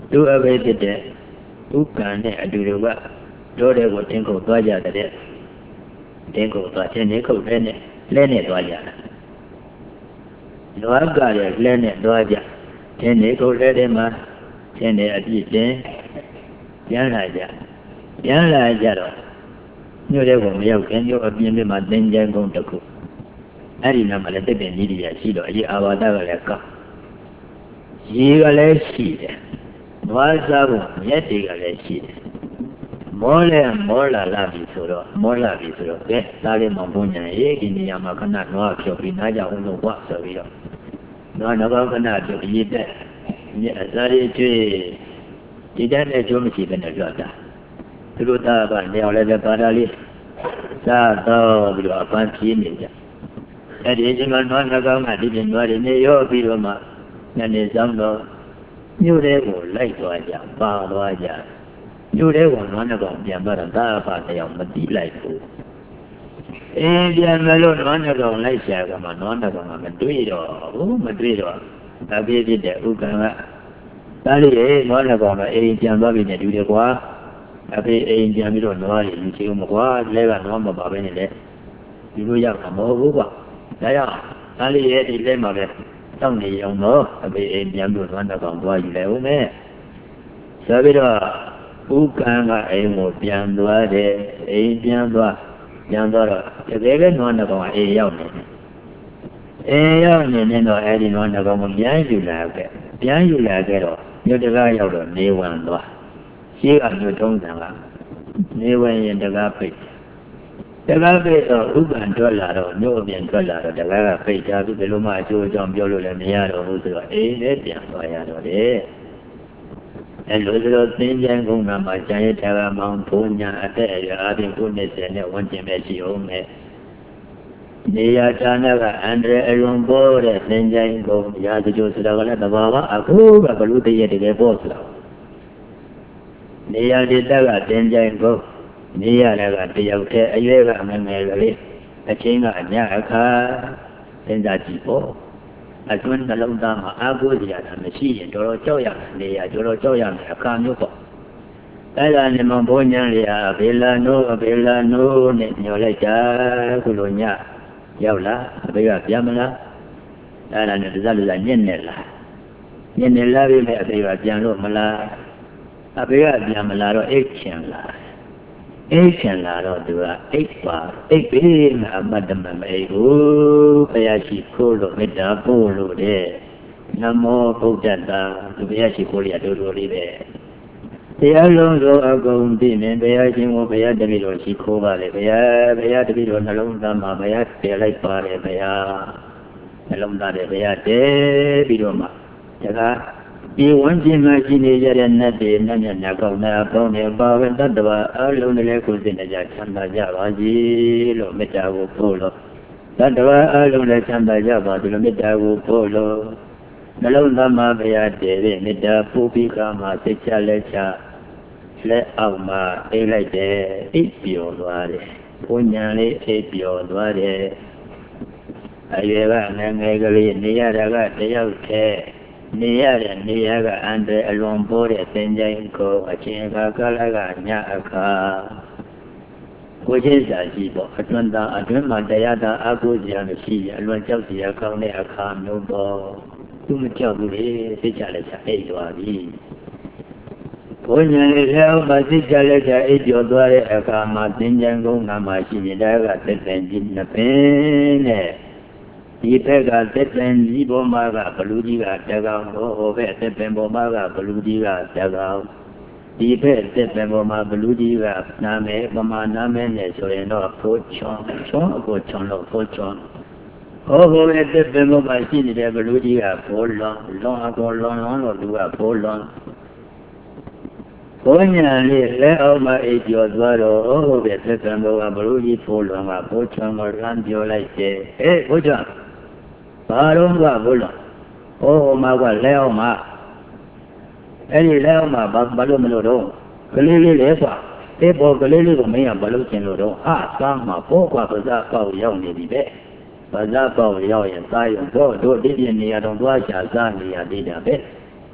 သူအဘိဖြစ်တဲ့ဥက္ကံနဲ့အတူတူကတို့တွေကိုတင်းခုတ်သွားကြတဲ့တင်းခုတ်သွားခြင်းနေခုတ်လဲနဲ့သွားကြတာနွားကလည်းလဲနဲ့သွားကြခြင်းနေခုတ်လဲတဲ့မှာခြင်းနေအပြည့်တင်ပြန်လာကြတော့မြို့တဲ့ကိုမရောက်ခင်မြို့အပြင်းပြမှာသင်္ကြန်ကုန်းတစ်ခုအဲ့ဒီနောက်မှာလည်းတစ်ပင်ကြီးတွေရှိတော့အရေးအာဝါဒကလည်းကောက်ရေကလည်းရှိတယ်နွားစားဖို့ရက်တွေကလည်းရှိတယ်မောလာပြီဆိုတော့ကဲသားလေးမောင်ဘုံညာရေးဒီနေရာမှာခဏနွားဖြုတ်ပြီးနားကြအောင်လို့ဘွားဆိုပြီးတော့နွားနောက်ခဏဖြုတ်ရေးတဲ့အစားရကျွေးဒီတဲ့နဲ့ကျိုးမရှိဘဲနဲ့ပြောတာသူတို့သားကနေအောင်လည်းပါတာလေးစားတော့ပြီးတော့အပန်းပြေးနေကြအဲ့ဒီအချိန်မှာနွားနှကောင်းကဒီပြင်နွားတွေနေရောပြီးတော့မှညနေဆောင်တော့မြို့ထဲကိုလိုက်သွားကြပါသွားကြမြို့ထဲကိုနွားနှကောင်ပြန်သွားတော့သားအဖတရားမတိလိုက်ဘူးပြန်မလို့နွားနှကောင်လိုက်ရှာကမှနွားနှကောင်ကမတွေ့တော့ဒါပြည့်တဲ့ဥက္ကံကသားလေးရေနွားနှကောင်ကအိမ်ပြန်သွားပြီနဲ့တူတယ်ကွာအဖေအိမ်ပြန်ပြီးတော့နွားတွေယူချင်ဦးမကွာလဲကနွားမပါပဲနဲ့လေဒီလိုရောက်မှာမဟုတ်ဘူးကွာဒါကြောင့်သားလေးရဲ့ဒီလဲမှာပဲတောင်းနေအောင်တော့အဖေအိမ်ပြန်ပြီးတော့နွားနှကောင်သွားယူလဲဦးမယ်ဆိုပြီးတော့ဥက္ကံကအိမ်ကိုပြန်သွားတယ်အိမ်ပြန်သွားတော့တကယ်ပဲနွားနှကောင်ကအိမ်ရောက်နေတယ်ရောက်နေတော့အဲဒီနွားနှကောင်ကိုပြန်ယူလာခဲ့တော့မြို့တကားရောက်တော့နေဝင်သွားရှိကမြို့ထုံးစံကနေဝင်ရင်တကားပိတ်တော့ဥပ္ပံထွက်လာတော့မြို့အပြင်ထွက်လာတော့တကားကပိတ်ထားပြီးဘယ်လိုမှအကျိုးအကြောင်းပြောလို့လည်းမရတော့ဘူးဆိုတော့အိမ်နဲ့ပြန်သွားရတော့တယ်အဲလိုဆိုတော့သင်္ကြန်ကုန်းမှာကျန်ရတဲ့ကမောင်ဘုံညာအသက်အရွယ်အပြင်90နဲ့ဝန်ကျင်ပဲရှိအောင်မယ်နေရာဌာနကအန္တရာယ်အလွန်ပေါ်တဲ့သင်္ကြန်ကုန်းရာဇဂိုဆိုတာကလည်းသဘာဝအခုကဘလူတည်းတကယ်ပေါ်ဆိုတာနေရာဒေသကသင်္ကြန်ကုန်းနေရာလည်းကတယောက်တည်းအရွယ်ကငယ်ငယ်ကလေးအချင်းကအများအခါစဉ်းစားကြည့်ပေါ့အတွင်းနှလုံးသားမှာအာကိုစရာမရှိရင်တော်ကြောက်ရနေရတော်ကြောက်ရမယ်အခါမျိုးပေါ့အဲ့ဒါနဲ့မဘုံညာလေးအဘေလာနိုးနဲ့ညော်လိုက်တာခုလိုညရောက်လာအဘေကပြန်မလားအဲ့ဒါနဲ့တစားညက်နေလာပြီမဲ့အဘေကပြန်လို့မလားအဘေကပြန်မလာတော့အိတ်ချင်လာတော့သူကအိတ်ပြီးမှအမတ်တမမအိတ်ဘူးဘုရားရှိခိုးလို့မေတ္တာပို့လို့တဲ့နမောဗုဒ္ဓတာသူဘုရားရှိခိုးရတူလေးပဲတရားလုံးစုံအကုန်သိနေဘုရားရှင်ကိုဘုရားတပည့်တော်ရှိခိုးပါလေဘုရားတပည့်တော်နှလုံးသားမှာဘုရားတည်လိုက်ပါလေဘုရားနှလုံးသားတဲ့ဘုရားတည်ပြီးတော့မှဒါကဒီဝန်းကျင်မှာရှိနေကြတဲ့နတ်တွေနတ်ညကောင်းနာပေါင်းနေပါပဲတတ္တဝါအလုံးလည်းကိုယ်စိတ်နဲ့ချမ်းသာကြပါစေလို့မေတ္တာကိုပို့လို့တတ္တဝါအလုံးလည်းချမ်းသာကြပါစေလို့မေတ္တာကိုပို့လို့နှလုံးသားမှာဘုရားတည်တဲ့မေတ္တာပို့ပြီးကမှစိတ်ချလက်ချလက်အောက်မှာအိတ်လိုက်တယ်အိပ်ပျော်သွားတယ်ဘုံညာလေးအိပ်ပျော်သွားတယ်အရွယ်ကငယ်ကလေးနေရတာကတယောက်တည်းနေရတဲ့နေရာကအန္တရာယ်အလွန်ပေါ်တဲ့သင်္ကြန်ကိုအချင်းအခါကာလကညအခါကိုချင်းစာရှိပေါ့အတွင်းမှာတရားသာအကုစရာမရှိရအလွန်ကြောက်စရာကောင်းတဲ့အခါမျိုးပေါ့သူမကြောက်ဘူးလေသိကြလက်ချအိတ်သွားပြီဘုညာလေးလည်းမသိကြလက်ချအိတ်ကျော်သွားတဲ့အခါမှာသင်္ကြန်ကုန်းမှာရှိနေတာကသက်သက်ကြီးနှစ်ပင်နဲ့ဒီဘက်ကသက်ပင်ကြီးပေါ်မှာကဘလူကြီးကတကောင်ဟိုဘက်သက်ပင်ပေါ်မှာကဘလူကြီးကတကောင်ဒီဘက်သက်ပင်ပေါ်မှာဘလူကြီးကနာမည်ပမာနာမည်နဲ့ဆိုရင်တော့ဖိုးချွန်အကိုချွန်လို့ဖိုးချွန်ဟိုဘက်သက်ပင်ပေါ်မှာရှိနေတဲ့ဘလူကြီးကဖိုးလွန်အကိုလွန်လို့သူကဖိုးလွန်ဘုညာလေးလက်အောက်မှာအိပ်ကျော်သွားတော့ဟိုဘက်သက်ပင်ပေါ်ကဘလူကြီးဖိုးလွန်ကဖိုးချွန်ကိုလမ်းပြောလိုက်တယ်ဖိုးချွန်ဘာတော့ကဘုလို့မှာကလဲအောင်မှာအဲ့ဒီလဲအောင်မှာဘာလို့မလို့တော့ကလေးလေးလဲကွာပေါ်ကလေးလေးကိုမင်းကဘာလို့ကျင်လို့တော့သားမှာပေါ်ကွာပါးစားပေါက်ရောက်နေပြီပဲပါးစားပေါက်ရောက်ရင်သားရုံတော့တို့ဒီပြနေရတော့သွားချာစားနေရသေးတာပဲ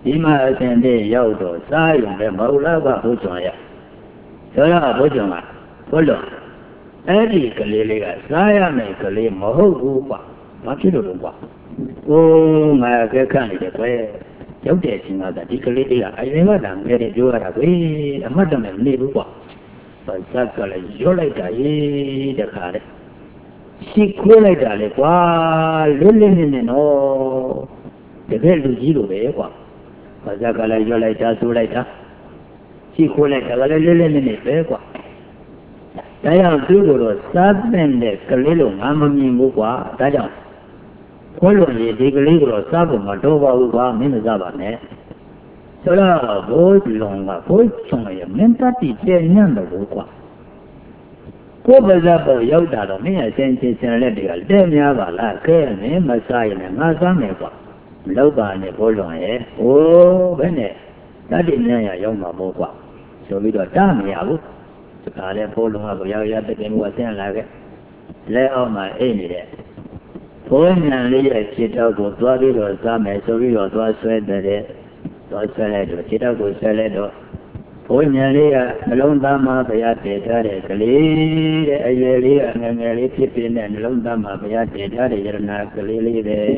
Ima sende yaudo sayung le maula ba bujaya. Sola bujanga. Polo. Edi kalilega saya me kali mahu ba. Makido ba. Oh ngaya ke kan ni de.ရောက်တဲ့အချိန်ကဒီကလေးတွေကအရင်ကတည်းကပြောရတာပဲအမှတ်တမဲ့မနေဘူးကွာ။ဘာသာကလည်းရောလိုက်တာရေးတခါလေ။ရှိခွေးလိုက်တာလေကွာလွတ်လပ်နေနေနော်။တကယ်လူကြီးလိုပဲကွာ။ဘာသာကလည်းရောလိုက်တာဆိုလိုက်တာရှိခွေးလိုက်တာကလည်းလွတ်လပ်နေနေပဲကွာ။ဒါကြောင့်သူ့ကိုတော့စားတဲ့ကလေးလိုငါမမြင်ဘူးကွာ။ဒါကြောင့်ခွလို့ရေဒီကလေးကတော့စားဖို့မတော့ပါဘူးကွာမင်းမစားပါနဲ့ဆိုတော့ဘိုးလုံးကဘိုးချုံရမင်းတတိကျညံ့တော့ကွာကိုယ်ပါစားပေါ်ရောက်တာတော့မင်းအချင်းချင်းလက်တွေကတဲ့များပါလားကဲမင်းမစားရင်ငါစားမယ်ကွာမလောက်ပါနဲ့ဘိုးလုံးရဲ့ဟိုးဘယ်နဲ့တတိညံ့ရရောက်မှာမို့ကွာဆိုပြီးတော့တားမရဘူးဒီကလည်းဘိုးလုံးကရောက်ရတဲ့တင်ကဆင်းလာခဲ့လဲအောင်မှအိတ်နေတဲ့ဘုန်းညာလေးရဲ့ခြေထောက်ကိုသွားပြီးတော့စားမယ်ဆိုပြီးတော့သွားဆွဲတဲ့သွားဆွဲလိုက်တော့ခြေထောက်ကိုဆွဲလိုက်တော့ဘုန်းညာလေးကနှလုံးသားမှာဘုရားတည်ထားတဲ့ကလေးတဲ့အရွယ်လေးကငယ်ငယ်လေးဖြစ်ဖြစ်နဲ့နှလုံးသားမှာဘုရားတည်ထားတဲ့ယရနာကလေးလေးပဲ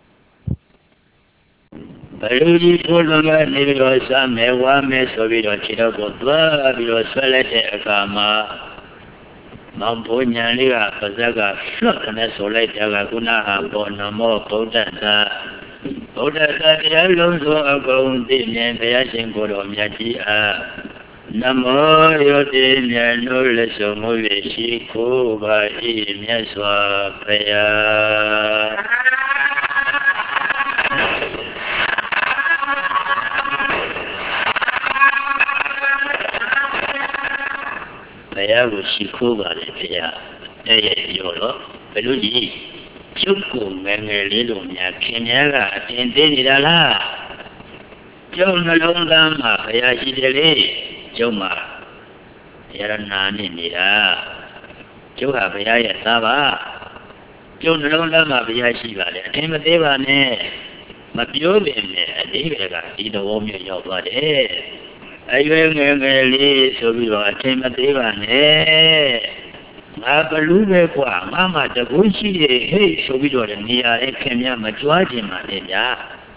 ဘလူကြီးဘုလုံးကနေပြီးတော့စားမယ်ဝါမယ်ဆိုပြီးတော့ခြေထောက်ကိုသွားပြီးတော့ဆွဲလိုက်တဲ့အခါမှာမောင်ဘုညာလေးကပါဇက်ကလွတ်ကနေဆိုလိုက်တဲ့ကကုဏဟာဘောနမောဗုဒ္ဓသာဗုဒ္ဓသာတရားလုံးစုံအကုန်သိမြင်ဘုရားရှင်ကိုယ်တော်မြတ်ကြီးအားနမောယောတိမြတ်လို့လက်ဆုံးမှုရရှိခိုးပါ၏မြတ်စွာဘုရားဘုရားကိုရှိခိုးပါလေဘုရားတဲ့ရဲ့ပြောတော့ဘယ်လိုကြီးကျုပ်ကိုငယ်ငယ်လေးလိုများခင်များကအတင်သေးနေတာလားကျုပ်နှလုံးသားမှာဘုရားရှိတယ်လေကျုပ်မှာယရနာနဲ့နေတာကျုပ်ဟာဘုရားရဲ့သားပါကျုပ်နှလုံးသားမှာဘုရားရှိပါလေအထင်မသေးပါနဲ့မပြောပင်နဲ့အတိပဲကဒီသဘောမျိုးရောက်သွားတယ်အရွယ်ငယ်ငယ်လေးဆိုပြီးတော့အထင်မသေးပါနဲ့ငါဘလူးပဲကွာငါမှတကူရှိရဲ့ဟေ့ဆိုပြီးတော့နေရာရဲ့ခင်ဗျာမကြွားခြင်းပါနဲ့ဗျာ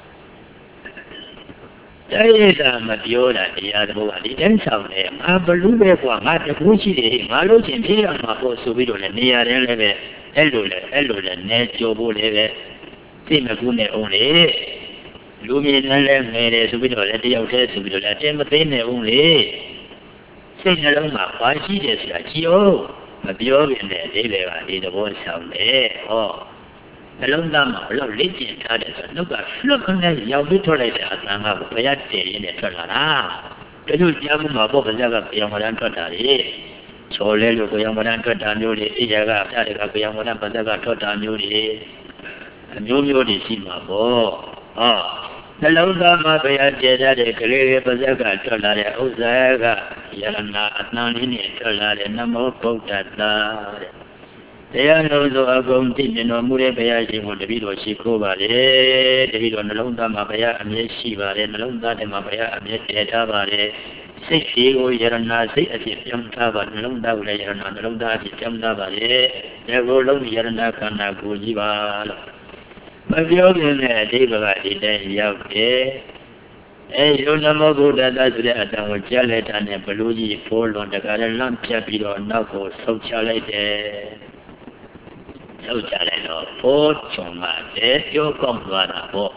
တဲ့ရတာမပြောတာတရားသဘောကဒီတိုင်းဆောင်တယ်ငါဘလူးပဲကွာငါတကူရှိတယ်ငါလို့ချင်းပြေးရမှာပေါ့ဆိုပြီးတော့နေရာတိုင်းလည်းပဲအဲ့လိုလဲနေကြိုဖို့လည်းပဲသိမကူနဲ့အောင်လေလူမြင်လည်းငယ်တယ်ဆိုပြီးတော့လည်းတယောက်တည်းဆိုပြီးတော့လည်းတင်မသိနေဘူးလေစိတ်နှလုံးမှာဘာရှိတယ်ဆိုတာကြည့်အောင်မပြောပြနဲ့လေးတွေကဒီသဘောဆောင်တယ်ဟောနှလုံးသားမှာဘလို့လေ့ကျင့်ထားတယ်ဆိုတော့နှုတ်ကလွတ်ခနဲ့ရောက်ပြီးထွက်လိုက်တဲ့အသံကဘယ်ရတည်ရင်းနဲ့ထွက်လာတာတချို့ကြားမှုမှာပေါ့ဗျာကပြောင်းမတန်းထွက်တာလေချော်လဲလို့ပြောင်းမတန်းထွက်တာမျိုးတွေအိယာကဖျားတွေကပြောင်းမတန်းပါဇက်ကထွက်တာမျိုးတွေအမျိုးမျိုးတွေရှိမှာပေါ့ဟောနှလုံးသားမှာဘုရားကျေထားတဲ့ကလေးရဲ့ပါဇက်ကထွက်လာတဲ့ဥစ္စာကယရနာအတန်လေးနဲ့ထွက်လာတဲ့နမောဗုဒ္ဓသာတဲ့တရားလုံးစုံအကုန်သိမြင်တော်မူတဲ့ဘုရားရှင်ကိုတပည့်တော်ရှိခိုးပါလေတပည့်တော်နှလုံးသားမှာဘုရားအမြဲရှိပါတယ်နှလုံးသားထဲမှာဘုရားအမြဲတည်ထားပါတယ်စိတ်ကြီးကိုယရနာစိတ်အဖြစ်ပြောင်းထားပါနှလုံးသားကိုလည်းယရနာနှလုံးသားအဖြစ်ပြောင်းထားပါလေဒီကိုယ်လုံးယရနာခန္ဓာကိုယ်ကြီးပါလို့မပြောခင်နဲ့အတိပ္ပကဒီတိုင်းရောက်တယ်ယုံနမောဗုဒ္ဓသာဆိုတဲ့အတန်ကိုကြားလိုက်တာနဲ့ဘလူးကြီးဖိုးလွန်တကားလည်းလန့်ပြတ်ပြီးတော့နောက်ကိုဆုတ်ချလိုက်တယ်ဆုတ်ချလိုက်တော့ဖိုးချုံမှတဲ့ပြောကောင်းသွားတာပေါ့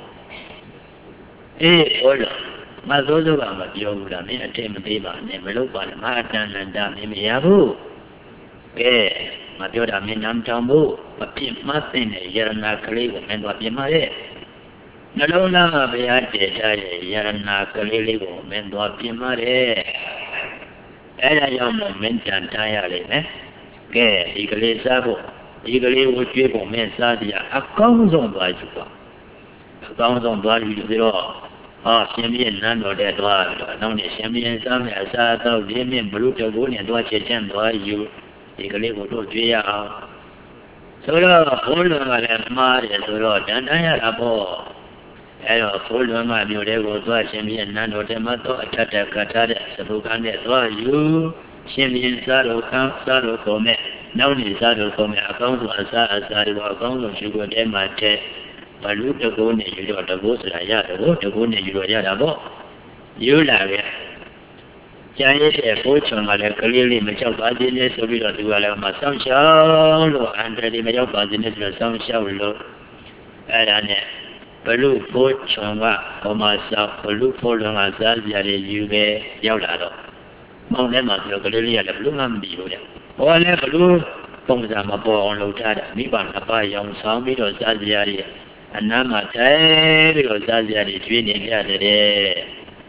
ဖိုးလွန်မသိုးစုကမပြောဘူးလားမင်းအထင်မသေးပါနဲ့မလုပ်ပါနဲ့မအတန်လန်တာမင်းမရဘူးကဲမပြောတာမင်းနမ်းတောင်ဖို့မပြစ်မသိတဲ့ယရနာကလေးကိုမင်းတို့ပြင်ပါရဲ့နှလုံးသားမှာဘုရားတည်ထားတဲ့ယရနာကလေးလေးကိုမင်းတို့ပြင်ပါရဲ့အဲ့ဒါကြောင့်မင်းတန်ထားရလိမ့်မယ်ကဲဒီကလေးစားဖို့ဒီကလေးကိုကျွေးဖို့မင်းစားကြအကောင်းဆုံးသွားယူပါအကောင်းဆုံးသွားယူပြီးတော့ရှင်ပြင်းနန်းတော်တဲ့သွားပြီးတော့နောက်နေ့ရှင်ပြင်းစားမယ်အစားအသောက်ဒီမြင့်ဘလူတကူနဲ့သွားချက်ချင်းသွားယူဒီကလေးကိုတို့ကြွေးရအောင်ဆိုတော့ဘုန်းတော်ကလည်းမှားတယ်ဆိုတော့တန်တန်းရတာပေါ့ full one you go to a champion and or tomato attack Qatar Sabukan you champion Saro come now is Saro come account to Asari account of sugar demate Balu to go near you or the ghost Raya to go near you Yadabo you love it Chinese fortune like clearly Michel Business of it or to some show and the Major Business or some show and Balu fortune or myself Balu for the myself you may yell at all. Mong Lemma clearly at the blue man be with it. Or never blue from the born Lotada, Miban Papa young Sami or Saziari, and Nama Tay or Saziari twinning at the day.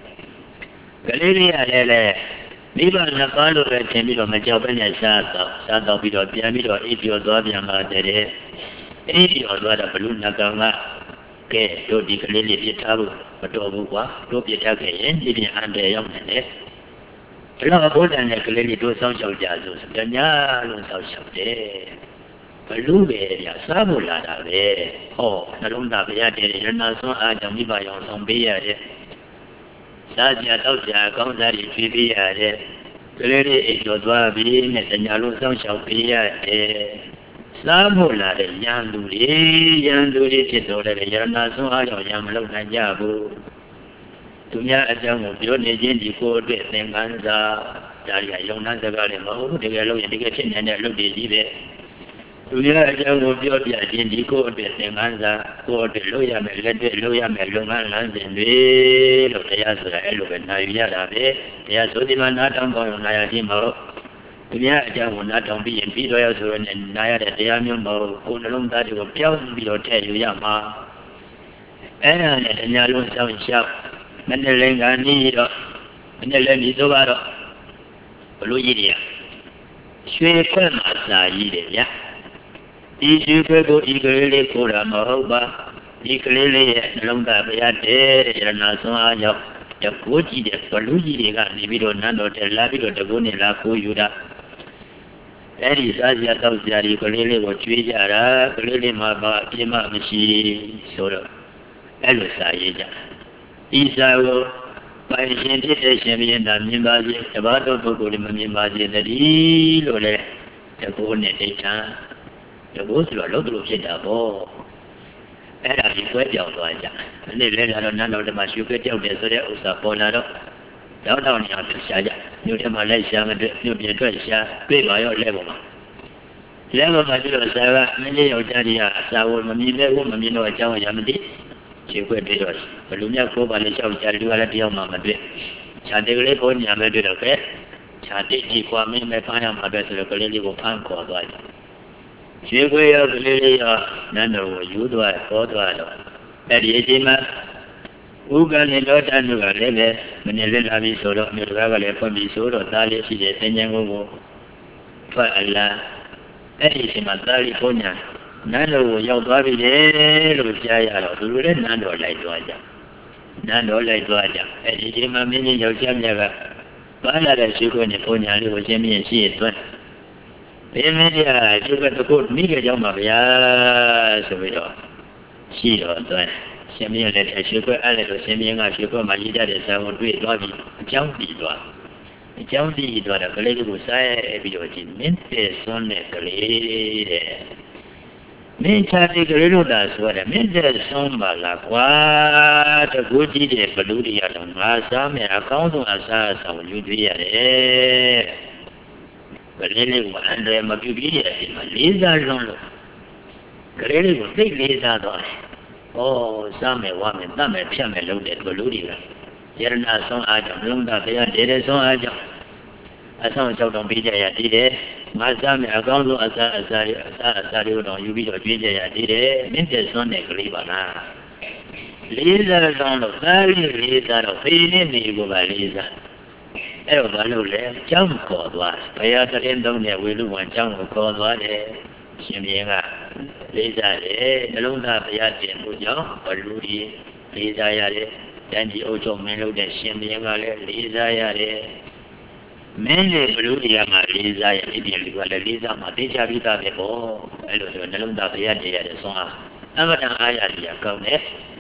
Galeria, Miban Napalo and Temilo Majaban and Santa Pido Piamid or 8 years old young at the day. 8 years old a balloon Nagama. Ke do di clearly the trouble, but do be taken, living under a young man. Love and clearly do some show jazzos, Danya, some show there. Balube, Sabula, oh, Nalunda Beate, and also Adamiba on some beer. Sadia Tausia comes at it, clearly it was being at the Yalu some show beer. Sabula, Yanduri, Tito, Yana, so I am Lona Jabu. To me, a young of your legend, you could be Nanza, Daria, Yonanda Galimo, the yellow indication, and I looked at it. To me, a young of your legend, you could be Nanza, or the lawyer, Melona, and the Yasa, and Nayada, the Yasodiman, not on Nayadimo. To me, a young not on being Peter and Nayada, the Yamu, Kunalum that you will tell me or tell you Yama. And the Yalun sound sharp. Mendelenga Nido, Mendelemi Zovaro, Luidia. Shwekon Asaidia. You go eagerly for a Mahoba, eagerly Longa Beate, and also the Puji, the Paluji, the Vido Nando, the Labido, the Bunilla, Yuda. That is Asia Tausia, clearly what we are, clearly Maba, Kima, Mishi, Soro, Elusaida. Isago, by the champion and Mimbazi, about the Mimbazi, the deal, the Boneta, the Bosu, a local Jetabo. And I quit your Vaja. And they let out none of the Mashuka, the Usapolado, down on the Shaja, New Malaysia, New Malaysia, pay by your level. Level Madura Sarah, many of Jadia, Sawa, Mamino, Mamino, Yamadi. She quit it was. But Lumia Coba, the show, Chaduality of Mamma. Chadele Ponya, Medicare. Chati, Kwame, Mepana, my best locally will punk or like. She quit of Lily or Nano, you do I, or do I. At the Edima, Ugan and Lord and Lele, Manila Visoro, Milagale from Visoro, Tali, she is a Yango. For Allah, Edisima, Tali Ponya. Nano, Yogavi, Lucia, Nano like Dwaja. Nano like Dwaja. And it is my mini Yojamava. Bala, she go in the Ponya, was Jimmy and she is one. Media, you got to put me a Yamavia, so we don't. She don't. Semi let a sugar, a little semi and sugar, my leader is I would be Dwavi, Jumpy Dwa. Jumpy Dwa, a political side, if you did mint is on the Galilea. Mentally, that's what I meant. There's some Balaqua, the good idea, Baludia, and Masam, and account of Assas, and you be a but really, and Mabudia, Lisa, don't really would take Lisa. Oh, some a woman, some a piano loaded Baludia. You're not so item, long that they are dead, so I don't. I saw don't be there, did it. Masam, I don't know as I you be a DJ, did it. Minted Sunday, Libana. Lisa, don't very Lisa, of feeling, you by Lisa. Everybody, jump called was. Pay the end of the will one jump called what Shimianga. Lisa, the Luna Payati, Mujo, or Ludi, Lisa Yare, then the Ocho Melo, the Shimianga, Lisa Yare. Many Bludia Lisa, Lisa, Matisha Vita, the Bo, Elunda Payati, the song. Never I had come there.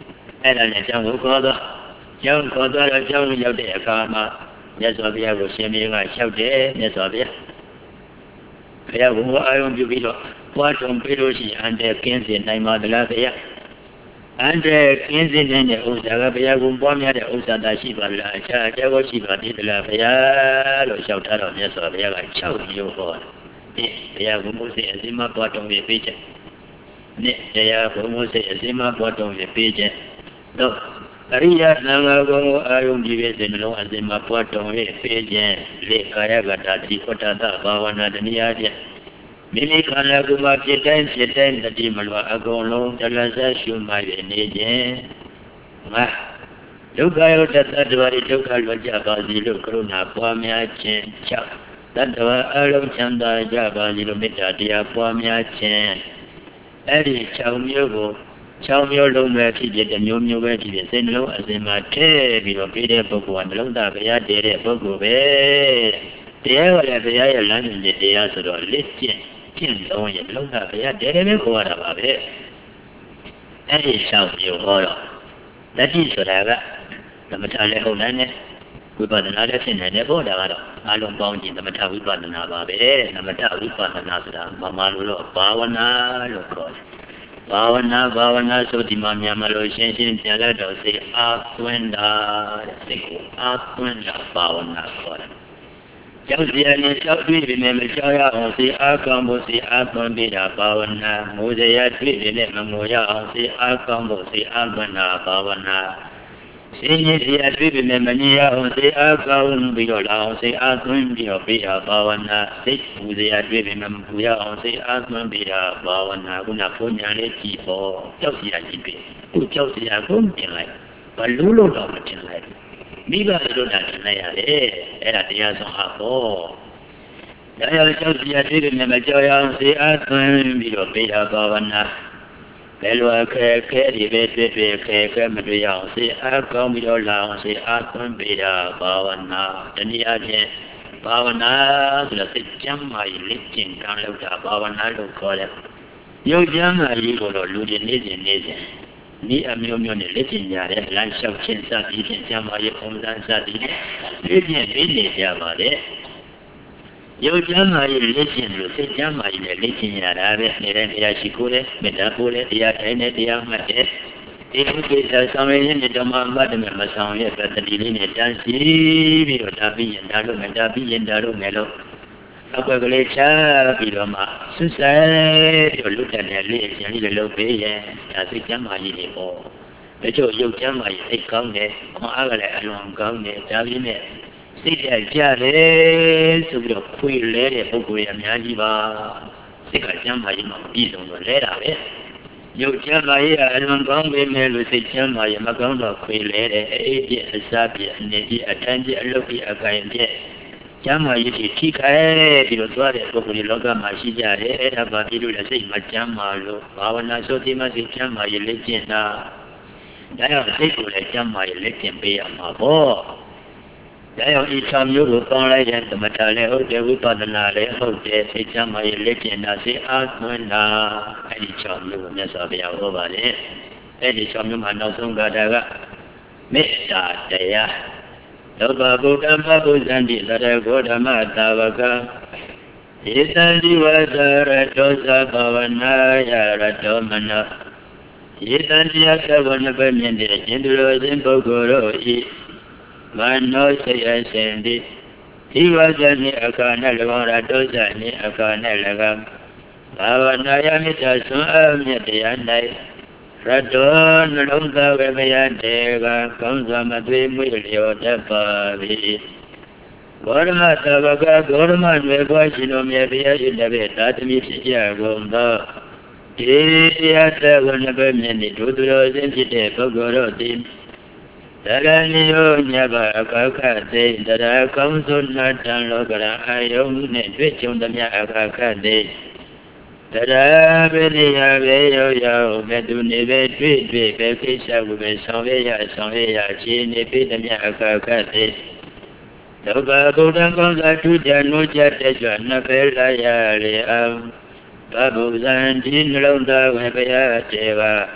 အဲ့ဒါနဲ့ကျောင်းကိုခေါ်တော့ကျောင်းခေါ်တော့ကျောင်းရောက်တဲ့အခါမှာမြတ်စွာဘုရားကိုရှင်မင်းကလျှောက်တယ်မြတ်စွာဘုရားဘုရားဘုရားအာရုံပြုပြီးတော့ပွားထုံပြီးလို့ရှိရင်အန္တရာယ်ကင်းစင်နိုင်ပါသလားဘုရားအန္တရာယ်ကင်းစင်တဲ့ဥစ္စာကဘုရားကပွားများတဲ့ဥစ္စာသာရှိပါလားအခြားအကျိုးရှိပါသေးသလားဘုရားလို့လျှောက်ထားတော့မြတ်စွာဘုရားက6မျိုးဟောတယ်ဘုရားဘုမိုးစေအစည်းမပွားထုံပြီးပေးချက်နဲ့တရားဘုမိုးစေအစည်းမပွားထုံပြီးပေးချက်တော့အရိယသံဃာကိုအာယုံကြည့်ပြီးစိတ်နှလုံးအစည်းမပွားထုံပြီးပေးခြင်းလေကာယကတာတိဝတ္တသဘာဝနာတနည်းအားဖြင့်မိမိခန္ဓာကိုယ်မှာဖြစ်တိုင်းတတိမလွာအကုန်လုံးတလဆရှုမှရနေခြင်းငါဒုက္ခရောက်တဲ့သတ္တဝါတွေဒုက္ခလွတ်ကြပါစေလို့ကရုဏာပွားများခြင်း6သတ္တဝါအလုံးချမ်းသာကြပါစေလို့မေတ္တာတရားပွားများခြင်းအဲ့ဒီ6မျိုးကို6မျိုးလုံးပဲဖြစ်ဖြစ်တစ်မျိုးမျိုးပဲဖြစ်ဖြစ်စိတ်နှလုံးအစဉ်မှာထည့်ပြီးတော့ပြီးတဲ့ပုဂ္ဂိုလ်ကနှလုံးသားဘုရားတည်တဲ့ပုဂ္ဂိုလ်ပဲတရားကလည်းဘုရားရဲ့လမ်းညွှန်ချက်တရားဆိုတော့လက်ကျင့်လုံးရဲ့လုံးသားဘုရားတည်တယ်ပဲခေါ်ရတာပါပဲအဲ့ဒီ6မျိုးဟောတော့တတိဆိုတာကသမထလည်းဟုတ်နိုင်တယ်ဝိပဿနာလည်းဖြစ်နိုင်တယ်ပေါ့ဒါကတော့အလုံးပေါင်းခြင်းသမထဝိပဿနာပါပဲသမထဝိပဿနာဆိုတာမလို့တော့ဘာဝနာလို့ခေါ်တယ်ဘာဝနာဆိုဒီမှာမြန်မာလိုရှင်းပြန်လိုက်တော့စိတ်အားသွင်းတာတဲ့စိတ်ကိုအားသွင်းတာဘာဝနာခေါ်တယ်ကျောင်းစရာနဲ့ကျောင်းတွေ့ပြီနဲ့မကြောက်ရအောင်စိတ်အားကောင်းဖို့စိတ်အားသွင်းပြီးတာဘာဝနာမိုးစရာတွေ့ပြီနဲ့မငိုရအောင်စိတ်အားကောင်းဖို့စိတ်အားသွင်းတာဘာဝနာရှင်ကြီးတရားတွေ့ပြီနဲ့မငြိရအောင်စိတ်အားကောင်းပြီးတော့လာအောင်စိတ်အားသွင်းပြီးတော့ပြီးတာဘာဝနာစိတ်ပူစရာတွေ့ပြီနဲ့မပူရအောင်စိတ်အားသွင်းပြီးတာဘာဝနာခုနဘုညာလေးကြည့်ဖို့ကြောက်စရာကြီးပြီခုကြောက်စရာကိုတင်လိုက်ဘလူးလို့တော့မတင်လိုက်မိဘတို့တာတင်လိုက်ရတယ်အဲ့ဒါတရားဆုံးအဖို့တရားကြောက်စရာတွေ့ပြီနဲ့မကြောက်ရအောင်စိတ်အားသွင်းပြီးတော့ပြီးတာဘာဝနာဘယ်လိုအခက်အခဲတွေပဲတွေ့အခက်မတွေ့ရအောင်စိတ်အားကောင်းပြီးတော့လာအောင်စိတ်အားသွင်းပေးတာဘာဝနာတနည်းအားဖြင့်ဘာဝနာဆိုတာစိတ်ကျမ်းမာရေးလက်ကျင့်ကံလုပ်တာဘာဝနာလို့ခေါ်တယ်ရုပ်ကျမ်းမာရေးကိုတော့လူတွေနေစဉ်ဒီအမျိုးမျိုးနဲ့လက်ကျင့်ကြတယ်လမ်းလျှောက်ခြင်းစသည်ဖြင့်ကျမ်းမာရေးပုံစံစသည်လက်ကျင့်ပေးနေကြပါတယ်ရုပ်ကျမ်းမာရေးလက်ကျင့်လို့စိတ်ကျမ်းမာရေးနဲ့လက်ကျင့်ရတာပဲနေတဲ့တရားရှိခိုးတယ်မေတ္တာပို့တယ်တရားတိုင်းနဲ့တရားမှတ်တယ်ဒီဥပ္ပဒေဆောင်ရည်နဲ့ဓမ္မမှတ်တယ်မဆောင်ရတဲ့တတိလေးနဲ့တန်းစီပြီးတော့ဒါပြီးရင်ဒါလို့မယ်ဒါပြီးရင်ဒါလို့မယ်လို့အကွက်ကလေးချပြီးတော့မှဆွဆဲပြီးတော့လွတ်တဲ့လေးရှင်လေးလုပ်ပေးရင်ဒါစိတ်ကျမ်းမာရေးတွေပေါ့တချို့ရုပ်ကျမ်းမာရေးစိတ်ကောင်းတယ်ခွန်အားကလည်းအလွန်ကောင်းတယ်ဒါပြီးနဲ့စိတ်ကြတယ်ဆိုပြီးတော့ခွေလဲတဲ့ပုဂ္ဂိုလ်ရအများကြီးပါစိတ်ကကျမ်းမာရေးမှာပြည်စုံတော့လဲတာပဲရုပ်ကျမ်းမာရေးအလွန်ကောင်းပေမဲ့လို့စိတ်ကျမ်းမာရေးမကောင်းတော့ခွေလဲတဲ့အေးပြအစားပြအနေပြအတန်းပြအလုပ်ပြအကိုင်ပြကျမ်းမာရေးထိခိုက်ပြီးတော့သွားတဲ့ပုဂ္ဂိုလ်လောကမှာရှိကြတယ်အဲ့ဒါပါပြီးလို့လည်းစိတ်မကျမ်းမာလို့ဘာဝနာဆိုဒီမှာစိတ်ကျမ်းမာရေးလက်ကျင့်တာဒါကြောင့်စိတ်ကိုလည်းကျမ်းမာရေးလက်ကျင့်ပေးရမှာပေါ့ဒါကြောင့်ဒီ6မျိုးကိုပေါင်းလိုက်တဲ့သမထလည်းဟုတ်တယ်ဝိပဿနာလည်းဟုတ်တယ်စိတ်ချမ်းသာရေးလက်ကျင်တာစိတ်အားသွင်းတာအဲဒီ6မျိုးကိုမြတ်စွာဘုရားဟောပါတယ်အဲဒီ6မျိုးမှာနောက်ဆုံးကတာကမေတ္တာတရားလောဘဗုဒ္ဓမဗုဇ္ဇန္တိသရဂောဓမ္မသာဝကဧတံဒီဝသရတောသဘာဝနာယရတောမနောဧတံတရားသဘောနှစ်ပဲမြင်တဲ့ရှင်သူတော်စင်ပုဂ္ဂိုလ်တို့ဤမနောစိတ်အစဉ်ဒီဒီဝဇ္ဇနိအခါနဲ့၎င်းရတောဇနိအခါနဲ့၎င်းဘာဝနာယမေတ္တာဆွမ်းအားမြတ်တရား၌ရတောနှလုံးသားဝေမယတေကကောင်းစွာမသွေးမွေးလျော်တတ်ပါ၏ဂေါရမသဘကဂေါရမတွေပွားရှင်တော်မြတ်ဘုရားရှင်တပည့်သာသမီဖြစ်ကြကုန်သောဒီတရားသက်ကိုနှစ်ပဲမြင်နေတို့သူတော်စင်ဖြစ်တဲ့ပုဂ္ဂိုလ်တို့သည်တရဏိယောညဘအခခသိတရကောင်းစွနာတံလောကရအာယုန်နှင့်တွေ့ကြုံသမျှအခခသိတရပိနိယဘေယောယောမေတုနေပဲတွေ့ပဲခိစ္စကိုပဲဆောင်ရခြေနေပြီသမျှအခခသိဒုက္ခဗုဒ္ဓံကောင်းစွာထူးခြားနိုးကြတဲ့ကြွနှစ်ပဲလာရလေအောင်ဘဗုဇံဒီနှလုံးသားဝေဘယတေဝ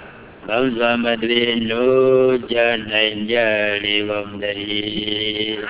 ကောင်းစွာမသွေလို့ကြနိုင်ကြလေကုန်တည်း